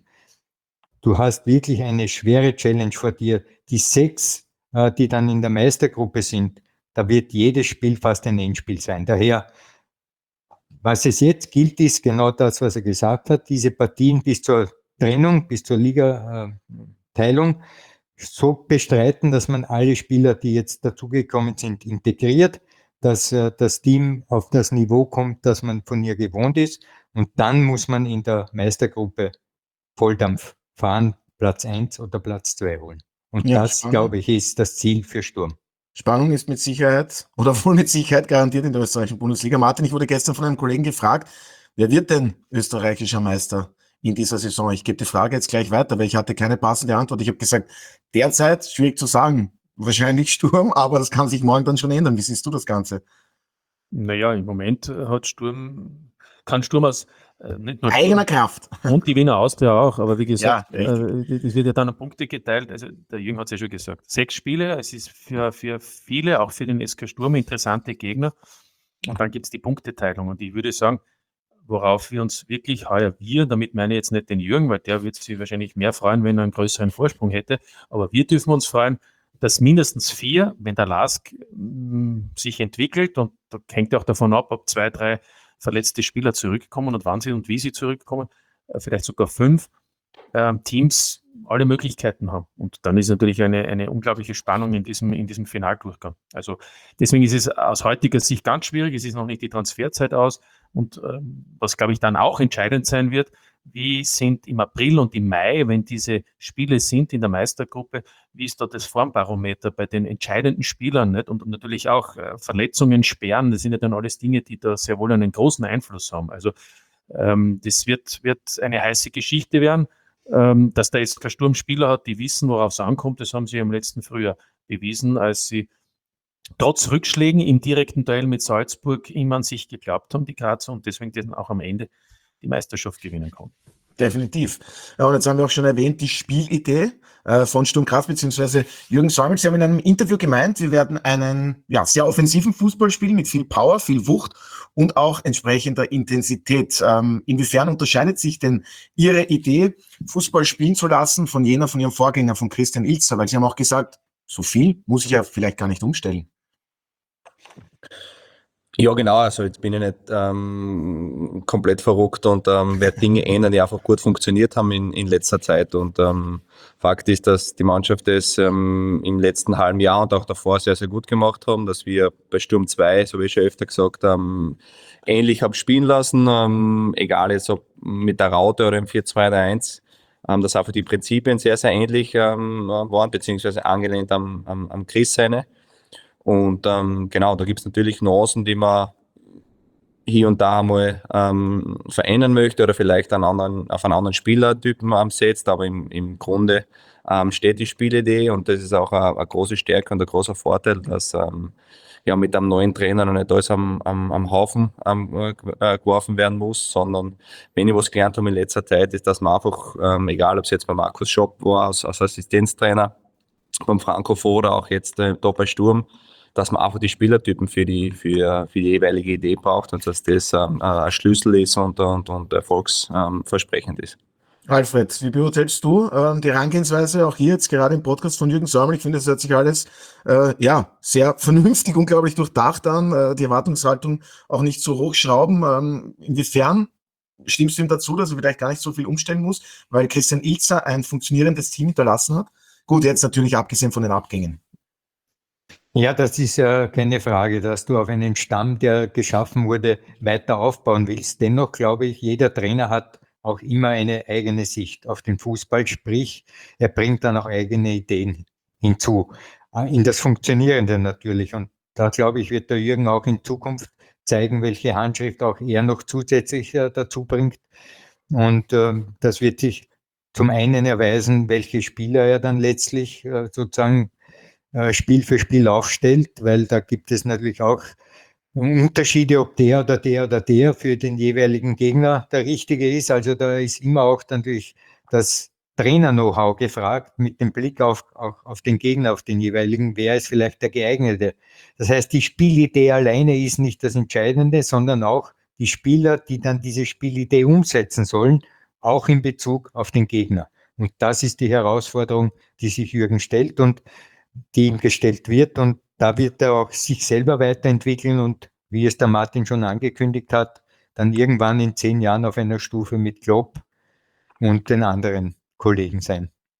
Du hast wirklich eine schwere Challenge vor dir. Die sechs, äh, die dann in der Meistergruppe sind, da wird jedes Spiel fast ein Endspiel sein. Daher, was es jetzt gilt, ist genau das, was er gesagt hat, diese Partien bis zur Trennung, bis zur Ligateilung, so bestreiten, dass man alle Spieler, die jetzt dazugekommen sind, integriert, dass äh, das Team auf das Niveau kommt, das man von ihr gewohnt ist. Und dann muss man in der Meistergruppe Volldampf fahren, Platz eins oder Platz zwei holen. Und Ja, das, spannend. glaube ich, ist das Ziel für Sturm. Spannung ist mit Sicherheit oder wohl mit Sicherheit garantiert in der österreichischen Bundesliga. Martin, ich wurde gestern von einem Kollegen gefragt, wer wird denn österreichischer Meister in dieser Saison? Ich gebe die Frage jetzt gleich weiter, weil ich hatte keine passende Antwort. Ich habe gesagt, derzeit schwierig zu sagen. Wahrscheinlich Sturm, aber das kann sich morgen dann schon ändern. Wie siehst du das Ganze? Naja, im Moment äh, hat Sturm, kann Sturm aus äh, nicht nur Eigener Sturm Kraft. und die Wiener Austria auch, aber wie gesagt, Ja, richtig. äh, das wird ja dann an Punkte geteilt. Also der Jürgen hat es ja schon gesagt. Sechs Spiele, es ist für, für viele, auch für den S K Sturm, interessante Gegner. Und dann gibt es die Punkteteilung. Und ich würde sagen, worauf wir uns wirklich heuer wir, damit meine ich jetzt nicht den Jürgen, weil der würde sich wahrscheinlich mehr freuen, wenn er einen größeren Vorsprung hätte, aber wir dürfen uns freuen, dass mindestens vier, wenn der Lask mh, sich entwickelt, und da hängt auch davon ab, ob zwei, drei verletzte Spieler zurückkommen und wann sie und wie sie zurückkommen, äh, vielleicht sogar fünf ähm, Teams alle Möglichkeiten haben. Und dann ist natürlich eine, eine unglaubliche Spannung in diesem, in diesem Finaldurchgang. Also deswegen ist es aus heutiger Sicht ganz schwierig. Es ist noch nicht die Transferzeit aus. Und ähm, was, glaube ich, dann auch entscheidend sein wird, wie sind im April und im Mai, wenn diese Spiele sind in der Meistergruppe, wie ist da das Formbarometer bei den entscheidenden Spielern, nicht? Und, und natürlich auch äh, Verletzungen, Sperren, das sind ja dann alles Dinge, die da sehr wohl einen großen Einfluss haben. Also ähm, das wird, wird eine heiße Geschichte werden. Ähm, dass der S K Sturm Spieler hat, die wissen, worauf es ankommt, das haben sie im letzten Frühjahr bewiesen, als sie trotz Rückschlägen im direkten Duell mit Salzburg immer an sich geglaubt haben, die Grazer, und deswegen dann auch am Ende die Meisterschaft gewinnen konnten. Definitiv. Ja, und jetzt haben wir auch schon erwähnt, die Spielidee äh, von Sturm Graz bzw. Jürgen Säumel. Sie haben in einem Interview gemeint, wir werden einen ja, sehr offensiven Fußball spielen mit viel Power, viel Wucht und auch entsprechender Intensität. Ähm, inwiefern unterscheidet sich denn Ihre Idee, Fußball spielen zu lassen, von jener von Ihrem Vorgänger, von Christian Ilzer? Weil Sie haben auch gesagt, so viel muss ich ja vielleicht gar nicht umstellen. Ja, genau, also jetzt bin ich nicht ähm, komplett verrückt und ähm, werde Dinge ändern, die einfach gut funktioniert haben in, in letzter Zeit. Und ähm, Fakt ist, dass die Mannschaft das ähm, im letzten halben Jahr und auch davor sehr, sehr gut gemacht haben, dass wir bei Sturm zwei, so wie ich schon öfter gesagt habe, ähnlich haben spielen lassen, ähm, egal jetzt ob mit der Raute oder im vier zwei drei eins, ähm, dass einfach die Prinzipien sehr, sehr ähnlich ähm, waren, beziehungsweise angelehnt am, am, am Chris seine. Und ähm, genau, da gibt es natürlich Nuancen, die man hier und da mal ähm, verändern möchte oder vielleicht einen anderen, auf einen anderen Spielertypen ähm, setzt, aber im, im Grunde ähm, steht die Spielidee, und das ist auch eine, eine große Stärke und ein großer Vorteil, dass ähm, ja mit einem neuen Trainer noch nicht alles am, am, am Haufen ähm, äh, geworfen werden muss, sondern wenn ich was gelernt habe in letzter Zeit, ist, dass man einfach, ähm, egal ob es jetzt bei Markus Schopp war als, als Assistenztrainer, beim Franco Foda, auch jetzt äh, da bei Sturm, dass man einfach die Spielertypen für die, für, für die jeweilige Idee braucht und dass das ähm, ein Schlüssel ist und, und, und erfolgsversprechend ist. Alfred, wie beurteilst du ähm, die Herangehensweise auch hier jetzt gerade im Podcast von Jürgen Säumel? Ich finde, es hört sich alles äh, ja sehr vernünftig, unglaublich durchdacht an, äh, die Erwartungshaltung auch nicht so hochschrauben. Ähm, inwiefern stimmst du ihm dazu, dass er vielleicht gar nicht so viel umstellen muss, weil Christian Ilzer ein funktionierendes Team hinterlassen hat? Gut, jetzt natürlich abgesehen von den Abgängen. Ja, das ist ja keine Frage, dass du auf einen Stamm, der geschaffen wurde, weiter aufbauen willst. Dennoch glaube ich, jeder Trainer hat auch immer eine eigene Sicht auf den Fußball, sprich, er bringt dann auch eigene Ideen hinzu, in das Funktionierende natürlich. Und da glaube ich, wird der Jürgen auch in Zukunft zeigen, welche Handschrift auch er noch zusätzlich äh, dazu bringt. Und äh, das wird sich zum einen erweisen, welche Spieler er dann letztlich äh, sozusagen Spiel für Spiel aufstellt, weil da gibt es natürlich auch Unterschiede, ob der oder der oder der für den jeweiligen Gegner der richtige ist. Also da ist immer auch natürlich das Trainer-Know-how gefragt, mit dem Blick auf, auch auf den Gegner, auf den jeweiligen, wer ist vielleicht der geeignete. Das heißt, die Spielidee alleine ist nicht das Entscheidende, sondern auch die Spieler, die dann diese Spielidee umsetzen sollen, auch in Bezug auf den Gegner. Und das ist die Herausforderung, die sich Jürgen stellt und die ihm gestellt wird, und da wird er auch sich selber weiterentwickeln und, wie es der Martin schon angekündigt hat, dann irgendwann in zehn Jahren auf einer Stufe mit Klopp und den anderen Kollegen sein.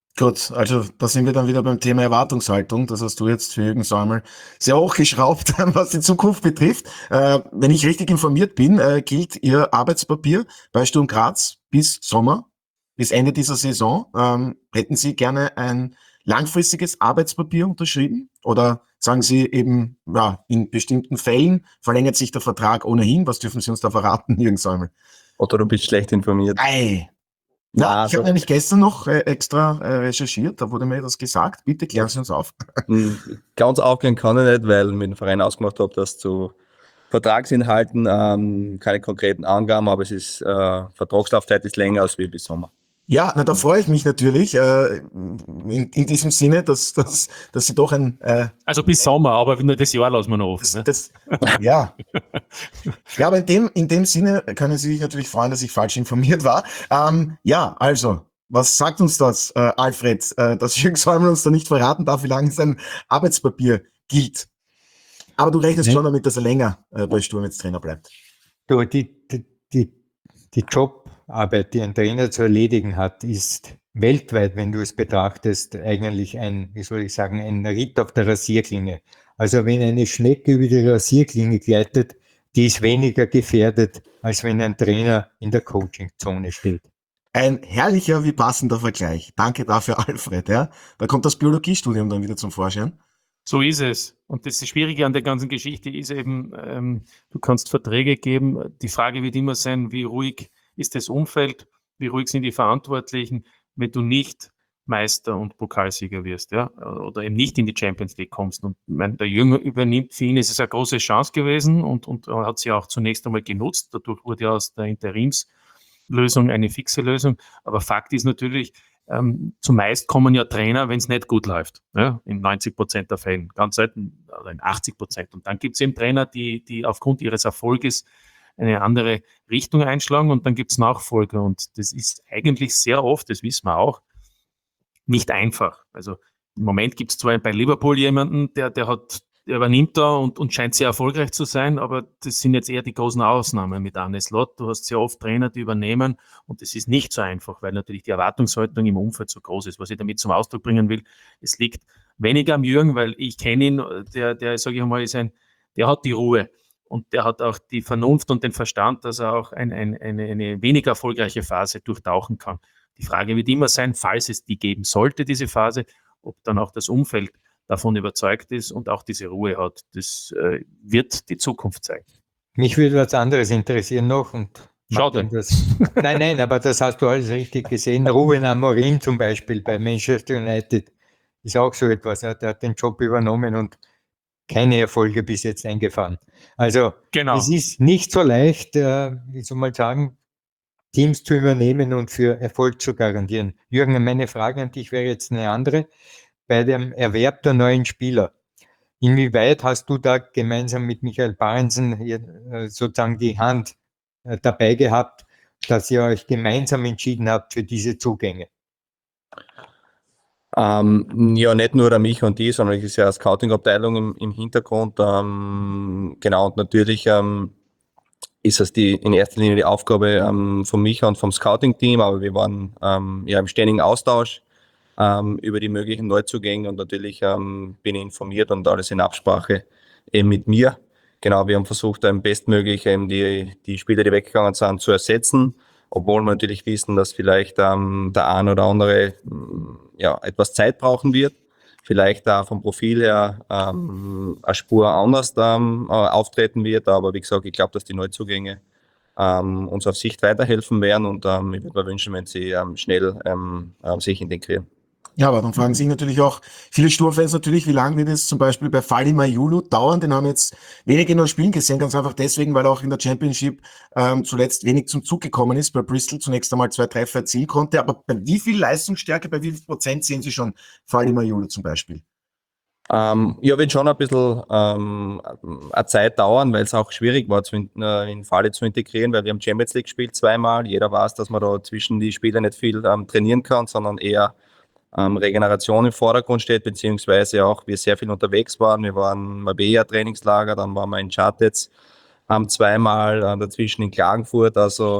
Gut, also da sind wir dann wieder beim Thema Erwartungshaltung. Das hast du jetzt für Jürgen Säumel sehr hochgeschraubt, was die Zukunft betrifft. Äh, wenn ich richtig informiert bin, äh, gilt Ihr Arbeitspapier bei Sturm Graz bis Sommer, bis Ende dieser Saison. Ähm, hätten Sie gerne ein langfristiges Arbeitspapier unterschrieben? Oder sagen Sie eben, ja, in bestimmten Fällen verlängert sich der Vertrag ohnehin? Was dürfen Sie uns da verraten, Jürgen Säumel? Oder du bist schlecht informiert. Ei. Na, Na, ich habe also, nämlich gestern noch äh, extra äh, recherchiert, da wurde mir das gesagt. Bitte klären Sie uns auf. mh, ganz aufklären kann ich nicht, weil ich mit dem Verein ausgemacht habe, dass zu Vertragsinhalten ähm, keine konkreten Angaben, aber es ist äh, Vertragslaufzeit ist länger als wie bis Sommer. Ja, na, da freue ich mich natürlich äh, in, in diesem Sinne, dass, dass, dass Sie doch ein äh, Also bis Sommer, aber nur das Jahr lassen wir noch das, offen. Ne? das, ja. Ja, aber in dem, in dem Sinne können Sie sich natürlich freuen, dass ich falsch informiert war. Ähm, ja, also, was sagt uns das, äh, Alfred, äh, dass Jürgen Säumel uns da nicht verraten darf, wie lange sein Arbeitspapier gilt? Aber du rechnest Nee. schon damit, dass er länger äh, bei Sturm jetzt Trainer bleibt. Du, die, die, die, die Jobarbeit, die ein Trainer zu erledigen hat, ist weltweit, wenn du es betrachtest, eigentlich ein, wie soll ich sagen, ein Ritt auf der Rasierklinge. Also wenn eine Schnecke über die Rasierklinge gleitet, die ist weniger gefährdet, als wenn ein Trainer in der Coachingzone steht. Ein herrlicher wie passender Vergleich. Danke dafür, Alfred. Ja? Da kommt das Biologiestudium dann wieder zum Vorschein. So ist es. Und das Schwierige an der ganzen Geschichte ist eben, ähm, du kannst Verträge geben. Die Frage wird immer sein, wie ruhig ist das Umfeld, wie ruhig sind die Verantwortlichen, wenn du nicht Meister und Pokalsieger wirst, ja, oder eben nicht in die Champions League kommst. Und wenn der Jünger übernimmt, für ihn ist es eine große Chance gewesen und, und er hat sie auch zunächst einmal genutzt. Dadurch wurde ja aus der Interimslösung eine fixe Lösung. Aber Fakt ist natürlich, Ähm, zumeist kommen ja Trainer, wenn es nicht gut läuft, ja, in neunzig Prozent der Fällen, ganz selten, oder in achtzig Prozent. Und dann gibt es eben Trainer, die, die aufgrund ihres Erfolges eine andere Richtung einschlagen und dann gibt es Nachfolger. Und das ist eigentlich sehr oft, das wissen wir auch, nicht einfach. Also im Moment gibt es zwar bei Liverpool jemanden, der, der hat, der übernimmt da und, und scheint sehr erfolgreich zu sein, aber das sind jetzt eher die großen Ausnahmen mit Arne Slot. Du hast sehr oft Trainer, die übernehmen und das ist nicht so einfach, weil natürlich die Erwartungshaltung im Umfeld so groß ist. Was ich damit zum Ausdruck bringen will, es liegt weniger am Jürgen, weil ich kenne ihn, der, der sage ich mal, ist ein, der hat die Ruhe und der hat auch die Vernunft und den Verstand, dass er auch ein, ein, eine, eine weniger erfolgreiche Phase durchtauchen kann. Die Frage wird immer sein, falls es die geben sollte, diese Phase, ob dann auch das Umfeld davon überzeugt ist und auch diese Ruhe hat. Das äh, wird die Zukunft zeigen. Mich würde was anderes interessieren noch. Und Schade. Das, nein, nein, aber das hast du alles richtig gesehen. Ruben Amorim zum Beispiel bei Manchester United ist auch so etwas. Der hat den Job übernommen und keine Erfolge bis jetzt eingefahren. Also Genau. Es ist nicht so leicht, äh, wie soll man sagen, Teams zu übernehmen und für Erfolg zu garantieren. Jürgen, meine Frage an dich wäre jetzt eine andere. Bei dem Erwerb der neuen Spieler, inwieweit hast du da gemeinsam mit Michael Barensen sozusagen die Hand dabei gehabt, dass ihr euch gemeinsam entschieden habt für diese Zugänge? Ähm, ja, nicht nur der mich und die, sondern es ist ja eine Scouting-Abteilung im, im Hintergrund. Ähm, genau, und natürlich ähm, ist es die, in erster Linie die Aufgabe ähm, von Micha und vom Scouting-Team, aber wir waren ähm, ja im ständigen Austausch ähm, über die möglichen Neuzugänge und natürlich ähm, bin ich informiert und alles in Absprache eben mit mir. Genau, wir haben versucht, ähm, bestmöglich eben die, die Spieler, die weggegangen sind, zu ersetzen, obwohl wir natürlich wissen, dass vielleicht ähm, der ein oder andere ja, etwas Zeit brauchen wird. Vielleicht da vom Profil her ähm, eine Spur anders ähm, auftreten wird, aber wie gesagt, ich glaube, dass die Neuzugänge ähm, uns auf Sicht weiterhelfen werden und ähm, ich würde mir wünschen, wenn sie ähm, schnell ähm, äh, sich integrieren. Ja, aber dann fragen sich natürlich auch viele Sturmfans natürlich, wie lange wird es zum Beispiel bei Fali Mayulu dauern? Den haben jetzt wenige noch spielen gesehen, ganz einfach deswegen, weil er auch in der Championship ähm, zuletzt wenig zum Zug gekommen ist, bei Bristol zunächst einmal zwei Treffer erzielen konnte. Aber bei wie viel Leistungsstärke, bei wie viel Prozent sehen Sie schon Fali Mayulu zum Beispiel? Ähm, ja, wird schon ein bisschen ähm, eine Zeit dauern, weil es auch schwierig war, zu, äh, in Fali zu integrieren, weil wir haben Champions League gespielt zweimal. Jeder weiß, dass man da zwischen die Spieler nicht viel ähm, trainieren kann, sondern eher ähm, Regeneration im Vordergrund steht, beziehungsweise auch wir sehr viel unterwegs waren. Wir waren im Marbella-Trainingslager, dann waren wir in Chartez, haben zweimal äh, dazwischen in Klagenfurt. Also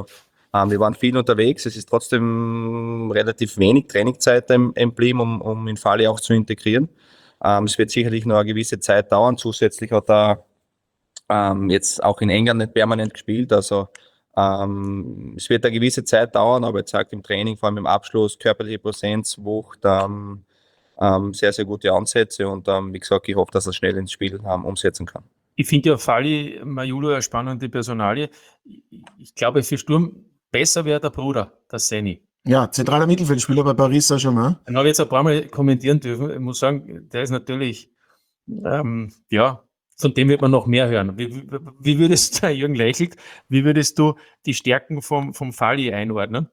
Ähm, wir waren viel unterwegs, es ist trotzdem relativ wenig Trainingzeit geblieben, um, um in Falli auch zu integrieren. Ähm, es wird sicherlich noch eine gewisse Zeit dauern. Zusätzlich hat er ähm, jetzt auch in England nicht permanent gespielt, also ähm, es wird eine gewisse Zeit dauern, aber er zeigt im Training, vor allem im Abschluss, körperliche Präsenz, Wucht, ähm, ähm, sehr, sehr gute Ansätze und ähm, wie gesagt, ich hoffe, dass er schnell ins Spiel ähm, umsetzen kann. Ich finde ja Falli Majulo eine spannende Personalie. Ich, ich glaube, für Sturm besser wäre der Bruder, der Seni. Ja, zentraler Mittelfeldspieler bei Paris Saint-Germain. Den habe ich jetzt ein paar Mal kommentieren dürfen. Ich muss sagen, der ist natürlich, ähm, ja, von dem wird man noch mehr hören. Wie, wie, wie würdest du, Jürgen lächelt, wie würdest du die Stärken vom, vom Falli einordnen?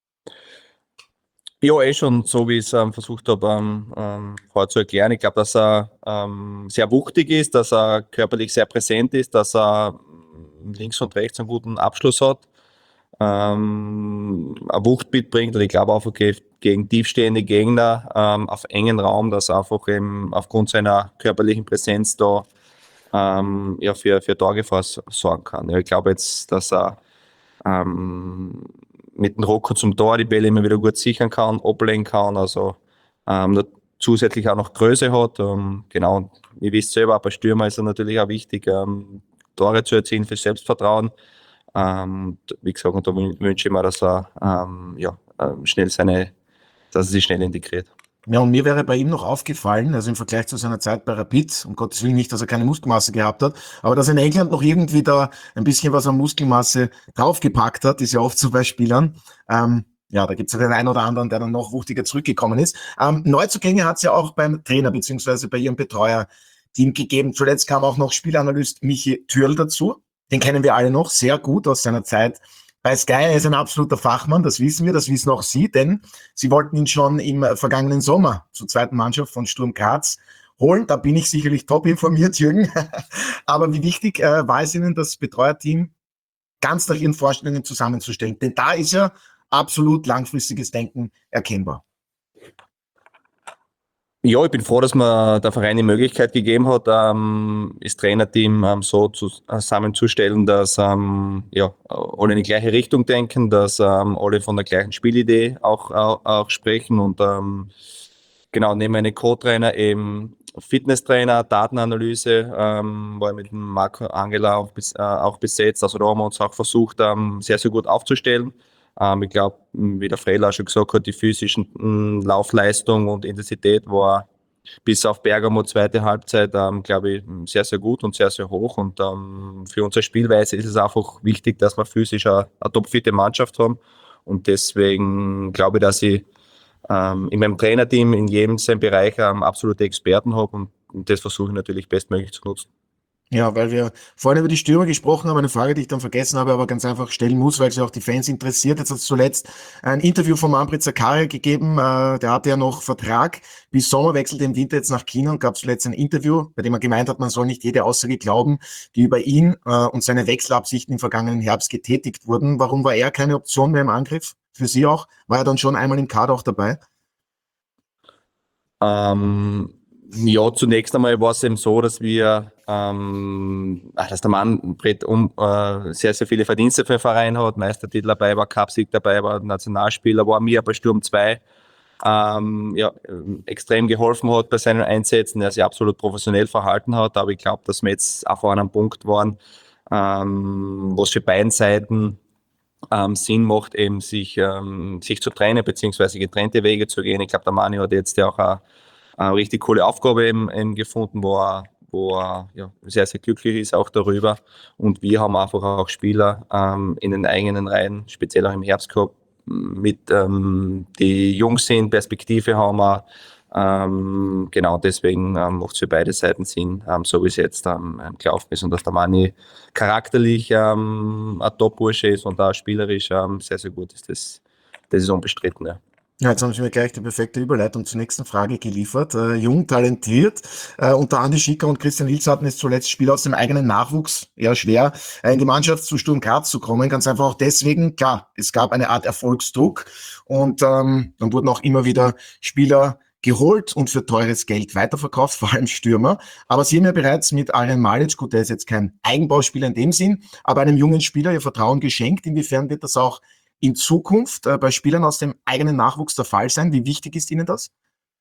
Ja, eh schon, so wie ich es ähm, versucht habe ähm, ähm, vorher zu erklären. Ich glaube, dass er ähm, sehr wuchtig ist, dass er körperlich sehr präsent ist, dass er links und rechts einen guten Abschluss hat, ähm, eine Wucht mitbringt und ich glaube auch okay, gegen tiefstehende Gegner ähm, auf engen Raum, dass er einfach eben aufgrund seiner körperlichen Präsenz da ähm, ja, für, für Torgefahr sorgen kann. Ja, ich glaube jetzt, dass er ähm, mit dem Rocco zum Tor die Bälle immer wieder gut sichern kann, ablegen kann, also ähm, zusätzlich auch noch Größe hat. Ähm, genau, ihr wisst selber, bei Stürmer ist er natürlich auch wichtig, ähm, Tore zu erzielen für Selbstvertrauen. Ähm, wie gesagt, und da wünsche ich mir, dass er ähm, ja, schnell seine, dass er sich schnell integriert. Ja, und mir wäre bei ihm noch aufgefallen, also im Vergleich zu seiner Zeit bei Rapid, um Gottes Willen nicht, dass er keine Muskelmasse gehabt hat, aber dass er in England noch irgendwie da ein bisschen was an Muskelmasse draufgepackt hat, ist ja oft so bei Spielern. Ähm, ja, da gibt es ja den einen oder anderen, der dann noch wuchtiger zurückgekommen ist. Ähm, Neuzugänge hat es ja auch beim Trainer beziehungsweise bei ihrem Betreuer-Team gegeben. Zuletzt kam auch noch Spielanalyst Michi Thürl dazu. Den kennen wir alle noch sehr gut aus seiner Zeit bei Sky. Er ist ein absoluter Fachmann, das wissen wir, das wissen auch Sie, denn Sie wollten ihn schon im vergangenen Sommer zur zweiten Mannschaft von Sturm Graz holen. Da bin ich sicherlich top informiert, Jürgen. Aber wie wichtig äh, war es Ihnen, das Betreuerteam ganz nach Ihren Vorstellungen zusammenzustellen? Denn da ist ja absolut langfristiges Denken erkennbar. Ja, ich bin froh, dass mir der Verein die Möglichkeit gegeben hat, ähm, das Trainerteam ähm, so zusammenzustellen, dass ähm, ja, alle in die gleiche Richtung denken, dass ähm, alle von der gleichen Spielidee auch, auch, auch sprechen und ähm, genau, neben einem Co-Trainer eben Fitnesstrainer, Datenanalyse, ähm, war ich mit dem Marco Angela auch, bis, äh, auch besetzt, also da haben wir uns auch versucht, ähm, sehr, sehr gut aufzustellen. Ähm, ich glaube, wie der Freyl auch schon gesagt hat, die physischen mh, Laufleistung und Intensität war bis auf Bergamo zweite Halbzeit, ähm, glaube ich, sehr, sehr gut und sehr, sehr hoch. Und ähm, für unsere Spielweise ist es einfach wichtig, dass wir physisch eine, eine topfitte Mannschaft haben. Und deswegen glaube ich, dass ich ähm, in meinem Trainerteam in jedem seinem Bereich ähm, absolute Experten habe und, und das versuche ich natürlich bestmöglich zu nutzen. Ja, weil wir vorhin über die Stürmer gesprochen haben, eine Frage, die ich dann vergessen habe, aber ganz einfach stellen muss, weil sie auch die Fans interessiert. Jetzt hat es zuletzt ein Interview von Manfred Zakaria gegeben, äh, der hatte ja noch Vertrag bis Sommer, wechselt im Winter jetzt nach China und gab zuletzt ein Interview, bei dem er gemeint hat, man soll nicht jede Aussage glauben, die über ihn äh, und seine Wechselabsichten im vergangenen Herbst getätigt wurden. Warum war er keine Option mehr im Angriff? Für Sie auch? War er dann schon einmal im Kader auch dabei? Ähm, ja, zunächst einmal war es eben so, dass wir, ähm, dass der Manfred um, äh, sehr, sehr viele Verdienste für den Verein hat, Meistertitel dabei war, Cupsieg dabei war, Nationalspieler war, mir bei Sturm zwei ähm, ja, extrem geholfen hat bei seinen Einsätzen, er sich absolut professionell verhalten hat, aber ich glaube, dass wir jetzt auch an einem Punkt waren, ähm, wo es für beiden Seiten ähm, Sinn macht, eben sich, ähm, sich zu trennen, beziehungsweise getrennte Wege zu gehen. Ich glaube, der Mani hat jetzt ja auch eine, eine richtig coole Aufgabe eben, eben gefunden, wo er, wo er ja, sehr, sehr glücklich ist auch darüber. Und wir haben einfach auch Spieler ähm, in den eigenen Reihen, speziell auch im Herbst gehabt, mit ähm, die jung sind, Perspektive haben wir. Ähm, genau deswegen ähm, macht es für beide Seiten Sinn, ähm, so wie es jetzt ähm, gelaufen ist und dass der Mani charakterlich ähm, ein Top-Bursche ist und auch spielerisch ähm, sehr, sehr gut ist. Das, das ist unbestritten. Ja. Ja, jetzt haben Sie mir gleich die perfekte Überleitung zur nächsten Frage geliefert. Äh, jung, talentiert. Äh, unter Andi Schicker und Christian Ilz hatten es zuletzt Spieler aus dem eigenen Nachwuchs eher schwer, äh, in die Mannschaft zu Sturm Graz zu kommen. Ganz einfach auch deswegen, klar, es gab eine Art Erfolgsdruck und ähm, dann wurden auch immer wieder Spieler geholt und für teures Geld weiterverkauft, vor allem Stürmer. Aber Sie haben ja bereits mit Arjen Malic, gut, der ist jetzt kein Eigenbauspieler in dem Sinn, aber einem jungen Spieler Ihr Vertrauen geschenkt. Inwiefern wird das auch in Zukunft äh, bei Spielern aus dem eigenen Nachwuchs der Fall sein? Wie wichtig ist Ihnen das?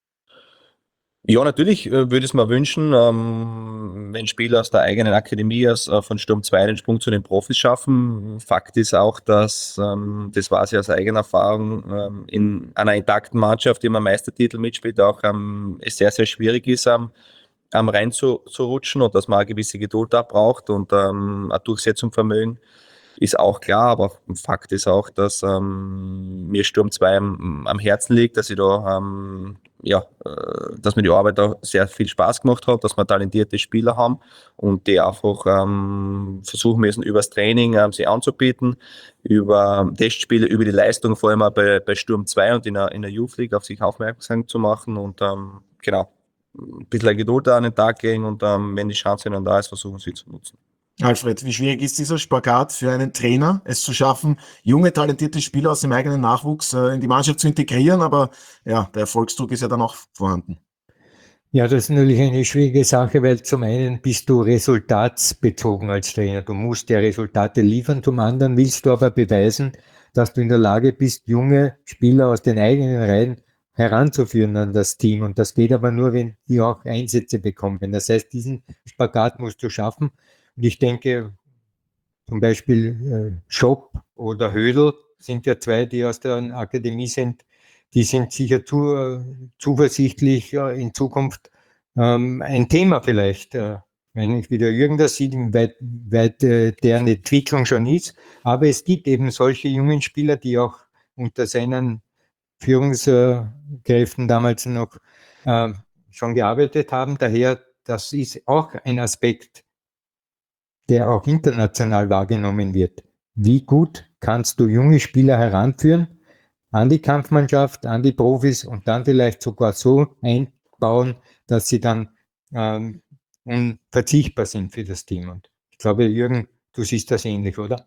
Ja, natürlich äh, würde ich es mir wünschen, ähm, wenn Spieler aus der eigenen Akademie aus, äh, von Sturm zwei den Sprung zu den Profis schaffen. Fakt ist auch, dass, ähm, das weiß ich aus eigener Erfahrung, ähm, in einer intakten Mannschaft, die man Meistertitel mitspielt, auch ähm, es sehr, sehr schwierig ist, ähm, ähm, rein zu, zu rutschen und dass man eine gewisse Geduld auch braucht und ähm, ein Durchsetzungsvermögen. Ist auch klar, aber Fakt ist auch, dass ähm, mir Sturm zwei am, am Herzen liegt, dass ich da, ähm, ja, äh, dass mir die Arbeit da sehr viel Spaß gemacht hat, dass wir talentierte Spieler haben und die einfach ähm, versuchen müssen, übers Training ähm, sie anzubieten, über Testspiele, über die Leistung, vor allem auch bei, bei Sturm zwei und in der, in der Youth League auf sich aufmerksam zu machen und ähm, genau, ein bisschen Geduld da an den Tag legen und ähm, wenn die Chance dann da ist, versuchen sie zu nutzen. Alfred, wie schwierig ist dieser Spagat für einen Trainer, es zu schaffen, junge, talentierte Spieler aus dem eigenen Nachwuchs äh, in die Mannschaft zu integrieren, aber ja, der Erfolgsdruck ist ja dann auch vorhanden. Ja, das ist natürlich eine schwierige Sache, weil zum einen bist du resultatsbezogen als Trainer. Du musst ja Resultate liefern, zum anderen willst du aber beweisen, dass du in der Lage bist, junge Spieler aus den eigenen Reihen heranzuführen an das Team. Und das geht aber nur, wenn die auch Einsätze bekommen. Das heißt, diesen Spagat musst du schaffen. Und ich denke, zum Beispiel äh, Schopp oder Hödel sind ja zwei, die aus der Akademie sind. Die sind sicher zu, äh, zuversichtlich äh, in Zukunft ähm, ein Thema vielleicht. Äh, wenn ich wieder Jürgen das sieht, weit, weit äh, deren Entwicklung schon ist. Aber es gibt eben solche jungen Spieler, die auch unter seinen Führungskräften damals noch äh, schon gearbeitet haben. Daher, das ist auch ein Aspekt, der auch international wahrgenommen wird. Wie gut kannst du junge Spieler heranführen an die Kampfmannschaft, an die Profis und dann vielleicht sogar so einbauen, dass sie dann ähm, unverzichtbar sind für das Team. Und ich glaube, Jürgen, du siehst das ähnlich, oder?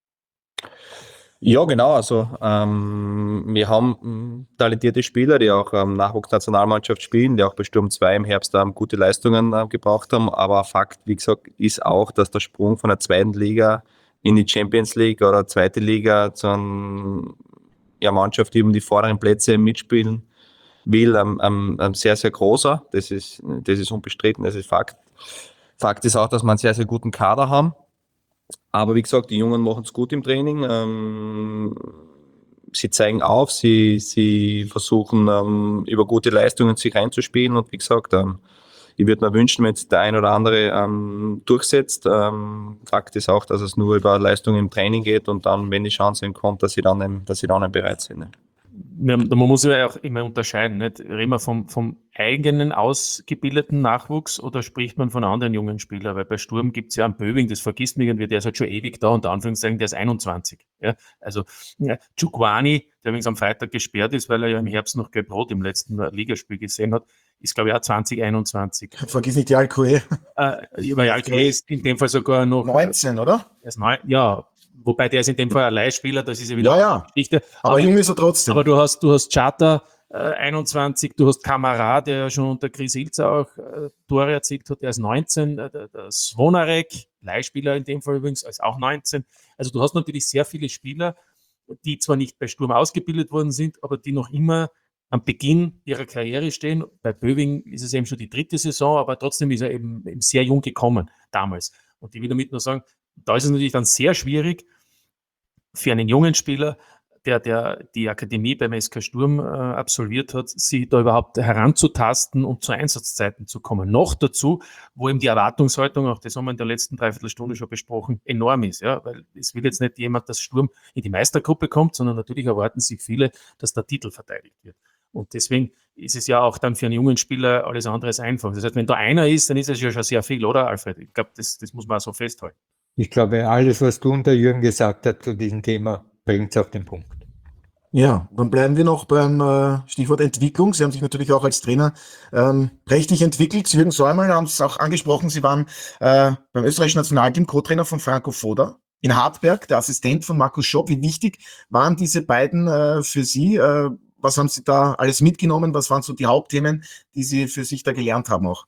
Ja, genau. Also ähm, wir haben mh, talentierte Spieler, die auch ähm, Nachwuchsnationalmannschaft spielen, die auch bei Sturm zwei im Herbst ähm, gute Leistungen äh, gebracht haben. Aber Fakt, wie gesagt, ist auch, dass der Sprung von der zweiten Liga in die Champions League oder zweite Liga zu einer ja, Mannschaft, die um die vorderen Plätze mitspielen will, ähm, ähm, ähm, sehr, sehr großer. Das ist, das ist unbestritten, das ist Fakt. Fakt ist auch, dass wir einen sehr, sehr guten Kader haben. Aber wie gesagt, die Jungen machen es gut im Training. Ähm, sie zeigen auf, sie, sie versuchen ähm, über gute Leistungen sich reinzuspielen. Und wie gesagt, ähm, ich würde mir wünschen, wenn der ein oder andere ähm, durchsetzt. Ähm, Fakt ist auch, dass es nur über Leistungen im Training geht und dann, wenn die Chance kommt, dass sie dann, eben, dass sie dann eben bereit sind. Ne? Man muss ja auch immer unterscheiden. Nicht? Reden wir vom, vom eigenen ausgebildeten Nachwuchs oder spricht man von anderen jungen Spielern? Weil bei Sturm gibt es ja einen Böwing, das vergisst mich irgendwie, der ist halt schon ewig da, unter Anführungszeichen, der ist einundzwanzig. Ja? Also ja, Chukwani, der übrigens am Freitag gesperrt ist, weil er ja im Herbst noch Gelb-Rot im letzten Ligaspiel gesehen hat, ist glaube ich auch zwanzig einundzwanzig. Vergiss nicht die Alkohol. Äh, weil Alkohol ist in dem Fall sogar noch neunzehn, oder? Er ist neun, ja. Wobei der ist in dem Fall ein Leihspieler, das ist ja wieder Ja, eine ja. Geschichte. Aber, aber jung ist er trotzdem. Aber du hast, du hast Chata äh, einundzwanzig, du hast Kamara, der ja schon unter Chris Ilzer auch äh, Tore erzielt hat, der ist neunzehn, äh, der, der Svonarek, Leihspieler in dem Fall übrigens, ist auch neunzehn. Also du hast natürlich sehr viele Spieler, die zwar nicht bei Sturm ausgebildet worden sind, aber die noch immer am Beginn ihrer Karriere stehen. Bei Böwing ist es eben schon die dritte Saison, aber trotzdem ist er eben, eben sehr jung gekommen damals. Und ich will damit nur sagen, da ist es natürlich dann sehr schwierig für einen jungen Spieler, der, der die Akademie beim S K Sturm äh, absolviert hat, sich da überhaupt heranzutasten und zu Einsatzzeiten zu kommen. Noch dazu, wo eben die Erwartungshaltung, auch das haben wir in der letzten Dreiviertelstunde schon besprochen, enorm ist. Ja? Weil es will jetzt nicht jemand, dass Sturm in die Meistergruppe kommt, sondern natürlich erwarten sich viele, dass der Titel verteidigt wird. Und deswegen ist es ja auch dann für einen jungen Spieler alles andere als einfach. Das heißt, wenn da einer ist, dann ist es ja schon sehr viel, oder Alfred? Ich glaube, das, das muss man auch so festhalten. Ich glaube, alles, was du und der Jürgen gesagt hat zu diesem Thema, bringt es auf den Punkt. Ja, dann bleiben wir noch beim äh, Stichwort Entwicklung. Sie haben sich natürlich auch als Trainer ähm, prächtig entwickelt. Jürgen Säumer haben es auch angesprochen. Sie waren äh, beim österreichischen Nationalteam Co-Trainer von Franco Foda in Hartberg, der Assistent von Markus Schopp. Wie wichtig waren diese beiden äh, für Sie? Äh, was haben Sie da alles mitgenommen? Was waren so die Hauptthemen, die Sie für sich da gelernt haben auch?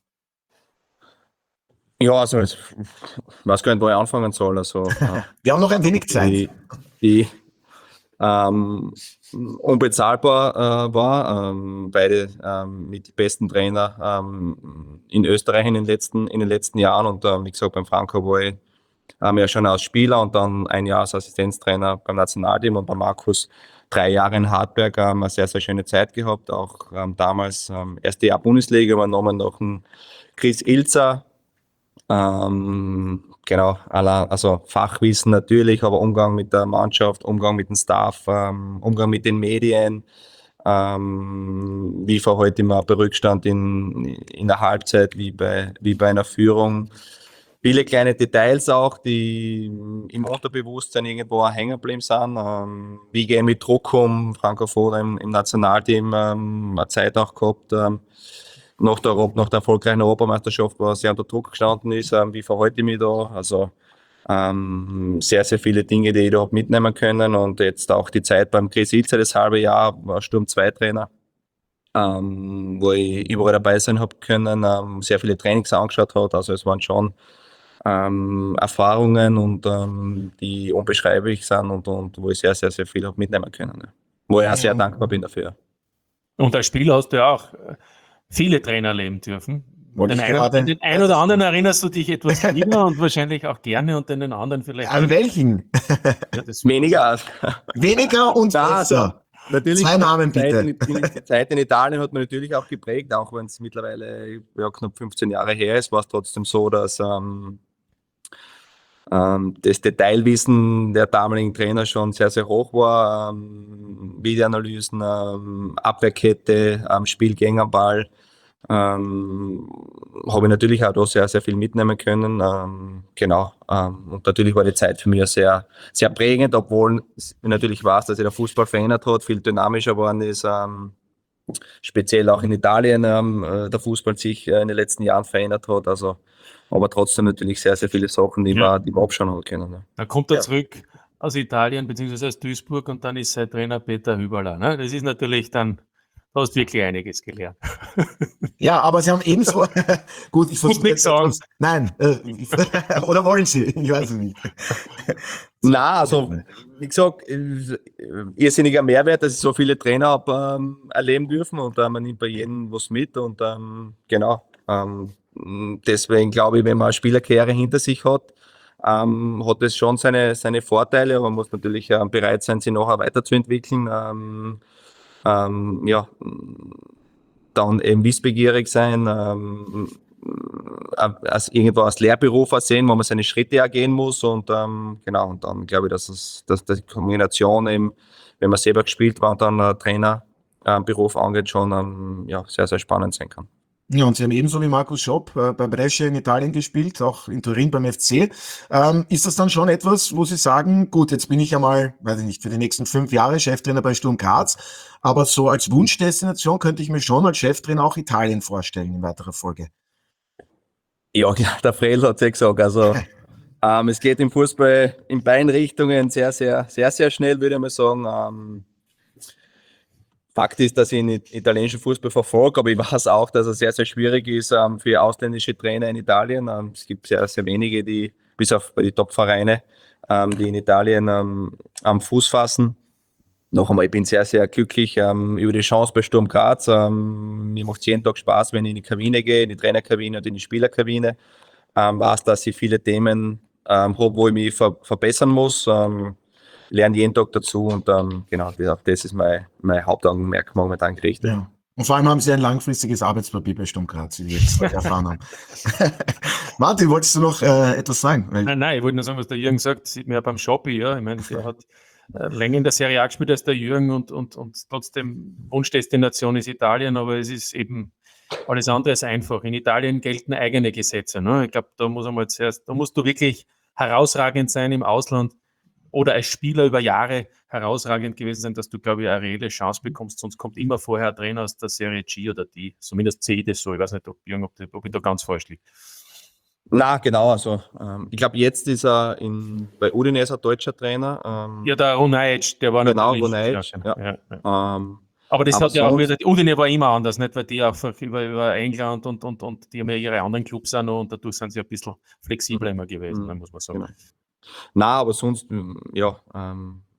Ja, also ich weiß gar nicht, wo ich anfangen soll. Also, wir haben noch ein wenig Zeit. Die, die, ähm, unbezahlbar äh, war. Ähm, beide ähm, mit die besten Trainer ähm, in Österreich in den letzten, in den letzten Jahren. Und ähm, wie gesagt, beim Franco war ich ähm, ja schon als Spieler und dann ein Jahr als Assistenztrainer beim Nationalteam und bei Markus drei Jahre in Hartberg ähm, eine sehr, sehr schöne Zeit gehabt. Auch ähm, damals ähm, erste Jahr Bundesliga übernommen, noch ein Chris Ilzer. Ähm, genau, also Fachwissen natürlich, aber Umgang mit der Mannschaft, Umgang mit dem Staff, ähm, Umgang mit den Medien, ähm, wie verhalte ich mich bei Rückstand in, in der Halbzeit, wie bei, wie bei einer Führung. Viele kleine Details auch, die im Unterbewusstsein irgendwo auch hängen geblieben sind. Ähm, wie gehe ich mit Druck um? Franco Foda im, im Nationalteam ähm, eine Zeit auch gehabt, ähm, nach der, Europ- nach der erfolgreichen Europameisterschaft, wo er sehr unter Druck gestanden ist. Ähm, wie verhalte ich mich da? Also ähm, sehr, sehr viele Dinge, die ich da habe mitnehmen können. Und jetzt auch die Zeit beim Chris Ilzer, das halbe Jahr, war Sturm zwei Trainer, ähm, wo ich überall dabei sein habe können, ähm, sehr viele Trainings angeschaut hat. Also es waren schon ähm, Erfahrungen und ähm, die unbeschreiblich sind und, und wo ich sehr, sehr, sehr viel habe mitnehmen können. Ja. Wo ich auch sehr dankbar bin dafür. Und als Spieler hast du ja auch äh, viele Trainer erleben dürfen. Wollte Den ich einen, gerade- an den einen oder anderen erinnerst du dich etwas lieber und wahrscheinlich auch gerne und an den anderen vielleicht An welchen? Ja, das Weniger als Weniger und Na, besser. natürlich. Zwei Namen die Zeit, bitte. in, die Zeit in Italien hat mich natürlich auch geprägt, auch wenn es mittlerweile ja, knapp fünfzehn Jahre her ist, war es trotzdem so, dass ähm, ähm, das Detailwissen der damaligen Trainer schon sehr, sehr hoch war. Ähm, Videoanalysen, ähm, Abwehrkette, ähm, Spielgänger am Ball. Ähm, habe ich natürlich auch da sehr, sehr viel mitnehmen können. Ähm, genau. Ähm, und natürlich war die Zeit für mich sehr, sehr prägend, obwohl ich natürlich weiß, dass sich der Fußball verändert hat, viel dynamischer geworden ist. Ähm, speziell auch in Italien ähm, äh, der Fußball sich äh, in den letzten Jahren verändert hat. Also, aber trotzdem natürlich sehr, sehr viele Sachen, die, Ja. wir, die wir abschauen haben können. Ne? Dann kommt er Ja. zurück aus Italien beziehungsweise aus Duisburg und dann ist sein Trainer Peter Hüberler. Ne? Das ist natürlich dann, du hast wirklich einiges gelernt. Ja, aber Sie haben ebenso. Gut, ich versuche nichts sagen. etwas- Nein, äh, oder wollen Sie? Ich weiß es nicht. Na, also wie gesagt, äh, irrsinniger Mehrwert, dass ich so viele Trainer habe ähm, erleben dürfen und äh, man nimmt bei jedem was mit und ähm, genau. Ähm, deswegen glaube ich, wenn man eine Spielerkarriere hinter sich hat, ähm, hat es schon seine, seine Vorteile, aber man muss natürlich äh, bereit sein, sich nachher weiterzuentwickeln. Ähm, ähm, ja, dann eben wissbegierig sein, ähm, als irgendwo als Lehrberuf sehen, wo man seine Schritte auch gehen muss und ähm, genau, und dann glaube ich, dass es, dass die Kombination eben, wenn man selber gespielt war und dann einen Trainerberuf angeht, schon ähm, ja, sehr, sehr spannend sein kann. Ja, und Sie haben ebenso wie Markus Schopp äh, bei Brescia in Italien gespielt, auch in Turin beim F C. Ähm, ist das dann schon etwas, wo Sie sagen, gut, jetzt bin ich einmal, weiß ich nicht, für die nächsten fünf Jahre Cheftrainer bei Sturm Graz, aber so als Wunschdestination könnte ich mir schon als Cheftrainer auch Italien vorstellen in weiterer Folge. Ja, der Fredl hat es ja gesagt, also ähm, es geht im Fußball in beiden Richtungen sehr, sehr, sehr, sehr schnell, würde ich mal sagen. Ähm, Fakt ist, dass ich den italienischen Fußball verfolge, aber ich weiß auch, dass es sehr, sehr schwierig ist ähm, für ausländische Trainer in Italien. Ähm, es gibt sehr, sehr wenige, die, bis auf die Top-Vereine, ähm, die in Italien ähm, am Fuß fassen. Noch einmal, ich bin sehr, sehr glücklich ähm, über die Chance bei Sturm Graz. Ähm, mir macht es jeden Tag Spaß, wenn ich in die Kabine gehe, in die Trainerkabine und in die Spielerkabine. Ähm, weiß, dass ich viele Themen ähm, habe, wo ich mich ver verbessern muss. Ähm, lerne jeden Tag dazu und ähm, genau, auf das ist mein, mein Hauptaugenmerk momentan gerichtet. Ja. Und vor allem haben Sie ein langfristiges Arbeitspapier bei Sturm Graz, wie wir jetzt erfahren haben. Martin, wolltest du noch äh, etwas sagen? Weil, Nein, nein, ich wollte nur sagen, was der Jürgen sagt, sieht man ja beim Shoppi, ja. Ich meine, der hat äh, länger in der Serie A gespielt als der Jürgen und, und, und trotzdem Wunschdestination ist Italien, aber es ist eben alles andere als einfach. In Italien gelten eigene Gesetze. Ne? Ich glaube, da muss einmal zuerst, da musst du wirklich herausragend sein im Ausland oder als Spieler über Jahre herausragend gewesen sein, dass du, glaube ich, eine reelle Chance bekommst. Sonst kommt immer vorher ein Trainer aus der Serie G oder die. Zumindest sehe ich das so. Ich weiß nicht, ob, Jürgen, ob, ob ich da ganz falsch liege. Na, genau, also ähm, ich glaube, jetzt ist er in, bei Udinese ein deutscher Trainer. Ähm, Ja, der Runajic, der war Genau, natürlich... Runajic, ja, ja. ja, ja. ähm, Aber das Aber hat ja auch sonst- wieder, Udine war immer anders, nicht? Weil die einfach über, über England und, und, und die haben ja ihre anderen Clubs auch noch und dadurch sind sie ein bisschen flexibler immer gewesen, Mhm. muss man sagen. Genau. Na, aber sonst, ähm, ja, ähm,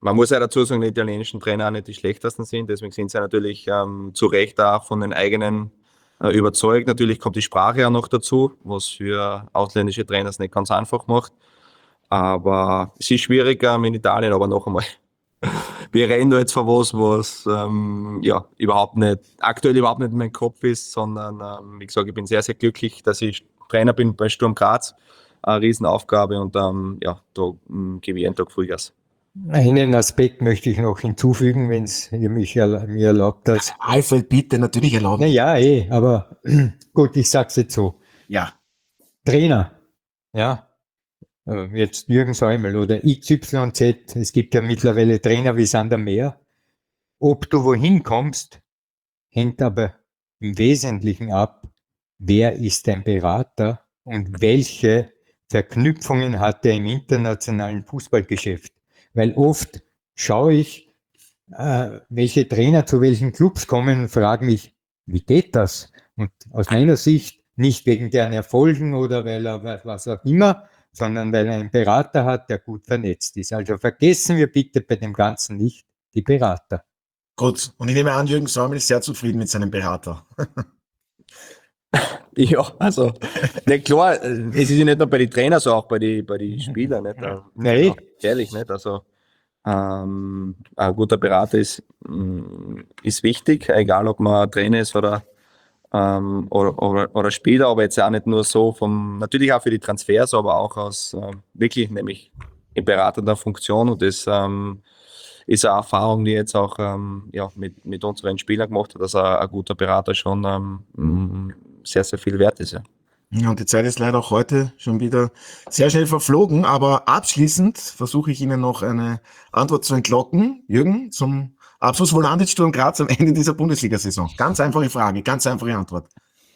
man muss ja dazu sagen, die italienischen Trainer auch nicht die schlechtesten sind, deswegen sind sie natürlich ähm, zu Recht auch von den eigenen äh, überzeugt. Natürlich kommt die Sprache auch noch dazu, was für ausländische Trainer es nicht ganz einfach macht. Aber es ist schwierig ähm, in Italien, aber noch einmal. Wir reden da jetzt von was, was ähm, ja, überhaupt nicht, aktuell überhaupt nicht in meinem Kopf ist, sondern ähm, wie gesagt, ich bin sehr, sehr glücklich, dass ich Trainer bin bei Sturm Graz. Eine Riesenaufgabe und ähm, ja, da ähm, gebe ich jeden Tag Vollgas. Einen Aspekt möchte ich noch hinzufügen, wenn es ihr mich erla- mir erlaubt. Dass, Alfred, bitte, natürlich erlauben. naja, eh, aber gut, ich sag's jetzt so. Ja. Trainer, ja, äh, jetzt Jürgen Säumel oder X Y Z, es gibt ja mittlerweile Trainer wie Sander Meer. Ob du wohin kommst, hängt aber im Wesentlichen ab, wer ist dein Berater und welche Verknüpfungen hat er im internationalen Fußballgeschäft. Weil oft schaue ich, äh, welche Trainer zu welchen Clubs kommen und frage mich, wie geht das? Und aus meiner Sicht nicht wegen deren Erfolgen oder weil er wa- was auch immer, sondern weil er einen Berater hat, der gut vernetzt ist. Also vergessen wir bitte bei dem Ganzen nicht die Berater. Gut. Und ich nehme an, Jürgen Säumel ist sehr zufrieden mit seinem Berater. Ja, also, ne, klar, äh, es ist ja nicht nur bei den Trainern so, auch bei den bei die Spielern, nicht? Äh, Nee. ja, ehrlich, nicht? Also, ähm, ein guter Berater ist, mh, ist wichtig, egal ob man Trainer ist oder, ähm, oder, oder, oder Spieler, aber jetzt auch nicht nur so vom, natürlich auch für die Transfers, aber auch aus, ähm, wirklich, nämlich in beratender Funktion und das, ähm, ist eine Erfahrung, die jetzt auch ähm, ja, mit, mit unseren Spielern gemacht hat, dass ein, ein guter Berater schon ähm, mh, sehr, sehr viel wert ist. Ja. Ja, und die Zeit ist leider auch heute schon wieder sehr schnell verflogen, aber abschließend versuche ich Ihnen noch eine Antwort zu entlocken. Jürgen, zum Abschluss Volantic Sturm Graz am Ende dieser Bundesliga-Saison. Ganz einfache Frage, ganz einfache Antwort.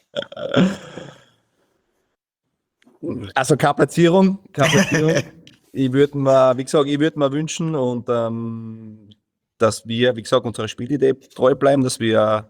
Also keine Platzierung, keine Platzierung. Ich würde mir, wie gesagt, ich würde mir wünschen und ähm, dass wir, wie gesagt, unserer Spielidee treu bleiben, dass wir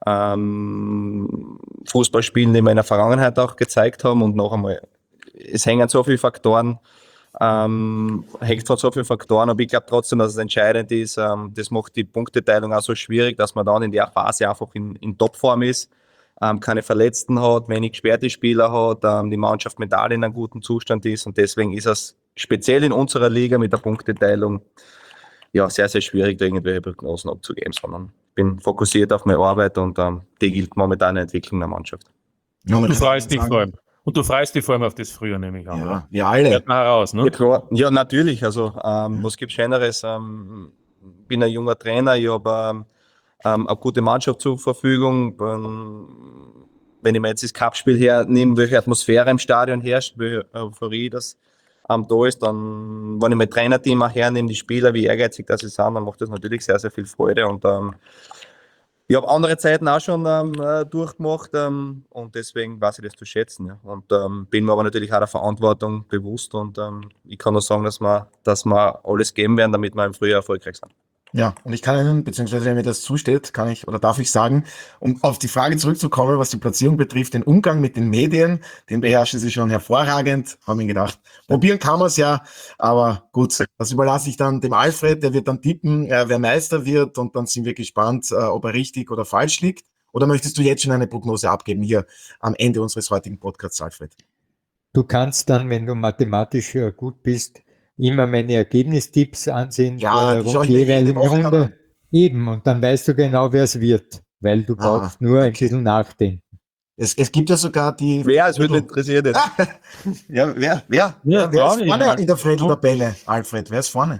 ähm, Fußball spielen, den wir in der Vergangenheit auch gezeigt haben und noch einmal, es hängen so viele Faktoren, ähm, hängt von so vielen Faktoren, aber ich glaube trotzdem, dass es entscheidend ist. Ähm, das macht die Punkteteilung auch so schwierig, dass man dann in der Phase einfach in, in Topform ist, ähm, keine Verletzten hat, wenig gesperrte Spieler hat, ähm, die Mannschaft mental in einem guten Zustand ist und deswegen ist es speziell in unserer Liga mit der Punkteteilung ja sehr, sehr schwierig, da irgendwelche Prognosen abzugeben, sondern ich bin fokussiert auf meine Arbeit und ähm, die gilt momentan in der Entwicklung der Mannschaft. Ja, man Du kann freust dich sagen, vor allem. Und du freust dich vor allem auf das Frühjahr, nehme ich an, Ja, oder? wir alle. Hört man heraus, Ja, ne? klar. Ja, natürlich. Also, ähm, was gibt Schöneres? Ähm, bin ein junger Trainer, ich habe ähm, ähm, eine gute Mannschaft zur Verfügung. Ähm, wenn ich mir jetzt das Cup-Spiel hernehme, welche Atmosphäre im Stadion herrscht, welche Euphorie das ähm, da ist, dann, wenn ich mein Trainerteam auch hernehme, die Spieler, wie ehrgeizig das sie sind, dann macht das natürlich sehr, sehr viel Freude. Und ähm, ich habe andere Zeiten auch schon ähm, äh, durchgemacht ähm, und deswegen weiß ich das zu schätzen. Ja. Und ähm, bin mir aber natürlich auch der Verantwortung bewusst und ähm, ich kann nur sagen, dass wir, dass wir alles geben werden, damit wir im Frühjahr erfolgreich sind. Ja, und ich kann Ihnen, beziehungsweise wenn mir das zusteht, kann ich oder darf ich sagen, um auf die Frage zurückzukommen, was die Platzierung betrifft, den Umgang mit den Medien, den beherrschen Sie schon hervorragend, haben mir gedacht. Probieren kann man es ja, aber gut, das überlasse ich dann dem Alfred, der wird dann tippen, äh, wer Meister wird und dann sind wir gespannt, äh, ob er richtig oder falsch liegt. Oder möchtest du jetzt schon eine Prognose abgeben hier am Ende unseres heutigen Podcasts, Alfred? Du kannst dann, wenn du mathematisch äh, gut bist, immer meine Ergebnistipps ansehen Ja, vor der die schaue Ru- ich mir jede jeweiligen Woche an. Runde. Eben, und dann weißt du genau, wer es wird, weil du Ah, brauchst nur ein okay. bisschen nachdenken. Es, es gibt ja sogar die... Wer, es würde mich interessieren. Jetzt. Ja, wer, wer? Ja, wer auch ist nicht. vorne in der Fredel-Tabelle, Alfred? Wer ist vorne?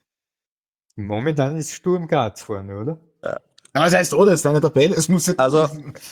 Momentan ist Sturm Graz vorne, oder? Ja, das heißt, oder ist eine Tabelle? Es muss ja Also,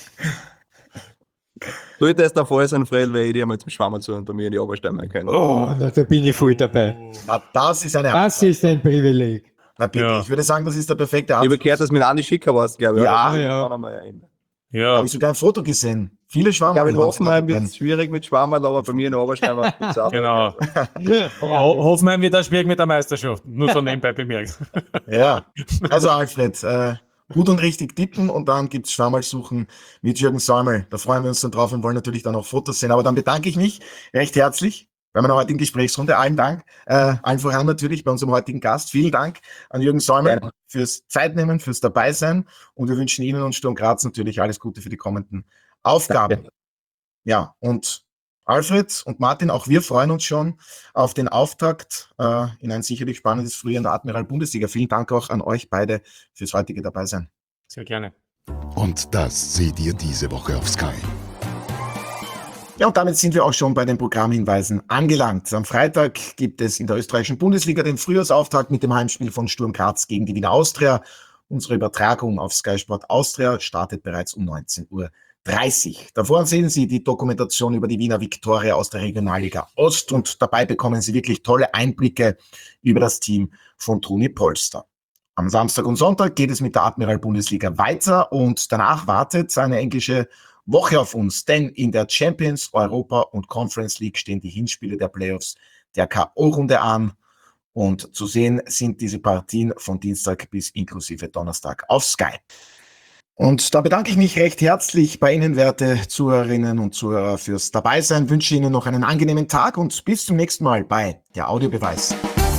sollte es der Fall sein, Fred, wäre ich dir mal zum Schwammen zu und bei mir in die Obersteine können. Oh, na, da bin ich voll dabei. Na, das ist eine Das ist ein Privileg. Na bitte, Ja. ich würde sagen, das ist der perfekte Ich Abschluss. habe gehört, dass mit Andi Schicker warst, glaube ich. Ja, oder? ja. Kann er mal ein. Ja, Habe ich sogar ein Foto gesehen. Viele Ich glaube, Schwammerl. in Hoffenheim wird es schwierig mit Schwammerl, aber bei mir in Oberstein war es auch. genau. Ho Hoffenheim wird auch schwierig mit der Meisterschaft. Nur so nebenbei bemerkt. Ja, also Alfred, äh, gut und richtig tippen und dann gibt's Schwammerl suchen mit Jürgen Säumel. Da freuen wir uns dann drauf und wollen natürlich dann auch Fotos sehen. Aber dann bedanke ich mich recht herzlich bei meiner heutigen Gesprächsrunde. Allen Dank, äh, allen voran natürlich bei unserem heutigen Gast. Vielen Dank an Jürgen Säumer Gerne. fürs Zeitnehmen, fürs Dabeisein und wir wünschen Ihnen und Sturm Graz natürlich alles Gute für die kommenden Aufgaben. Danke. Ja, und Alfred und Martin, auch wir freuen uns schon auf den Auftakt äh, in ein sicherlich spannendes Frühjahr in der Admiral-Bundesliga. Vielen Dank auch an euch beide fürs heutige Dabeisein. Sehr gerne. Und das seht ihr diese Woche auf Sky. Ja, und damit sind wir auch schon bei den Programmhinweisen angelangt. Am Freitag gibt es in der österreichischen Bundesliga den Frühjahrsauftakt mit dem Heimspiel von Sturm Graz gegen die Wiener Austria. Unsere Übertragung auf Sky Sport Austria startet bereits um neunzehn Uhr dreißig. Davor sehen Sie die Dokumentation über die Wiener Viktoria aus der Regionalliga Ost und dabei bekommen Sie wirklich tolle Einblicke über das Team von Toni Polster. Am Samstag und Sonntag geht es mit der Admiral-Bundesliga weiter und danach wartet eine englische Woche auf uns, denn in der Champions, Europa und Conference League stehen die Hinspiele der Playoffs der K O-Runde an und zu sehen sind diese Partien von Dienstag bis inklusive Donnerstag auf Sky. Und da bedanke ich mich recht herzlich bei Ihnen, werte Zuhörerinnen und Zuhörer, fürs Dabeisein, wünsche Ihnen noch einen angenehmen Tag und bis zum nächsten Mal bei der Audiobeweis.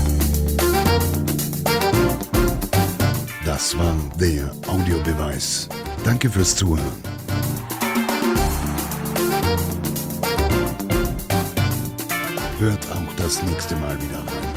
Das war der Audiobeweis. Danke fürs Zuhören. Hört auch das nächste Mal wieder rein.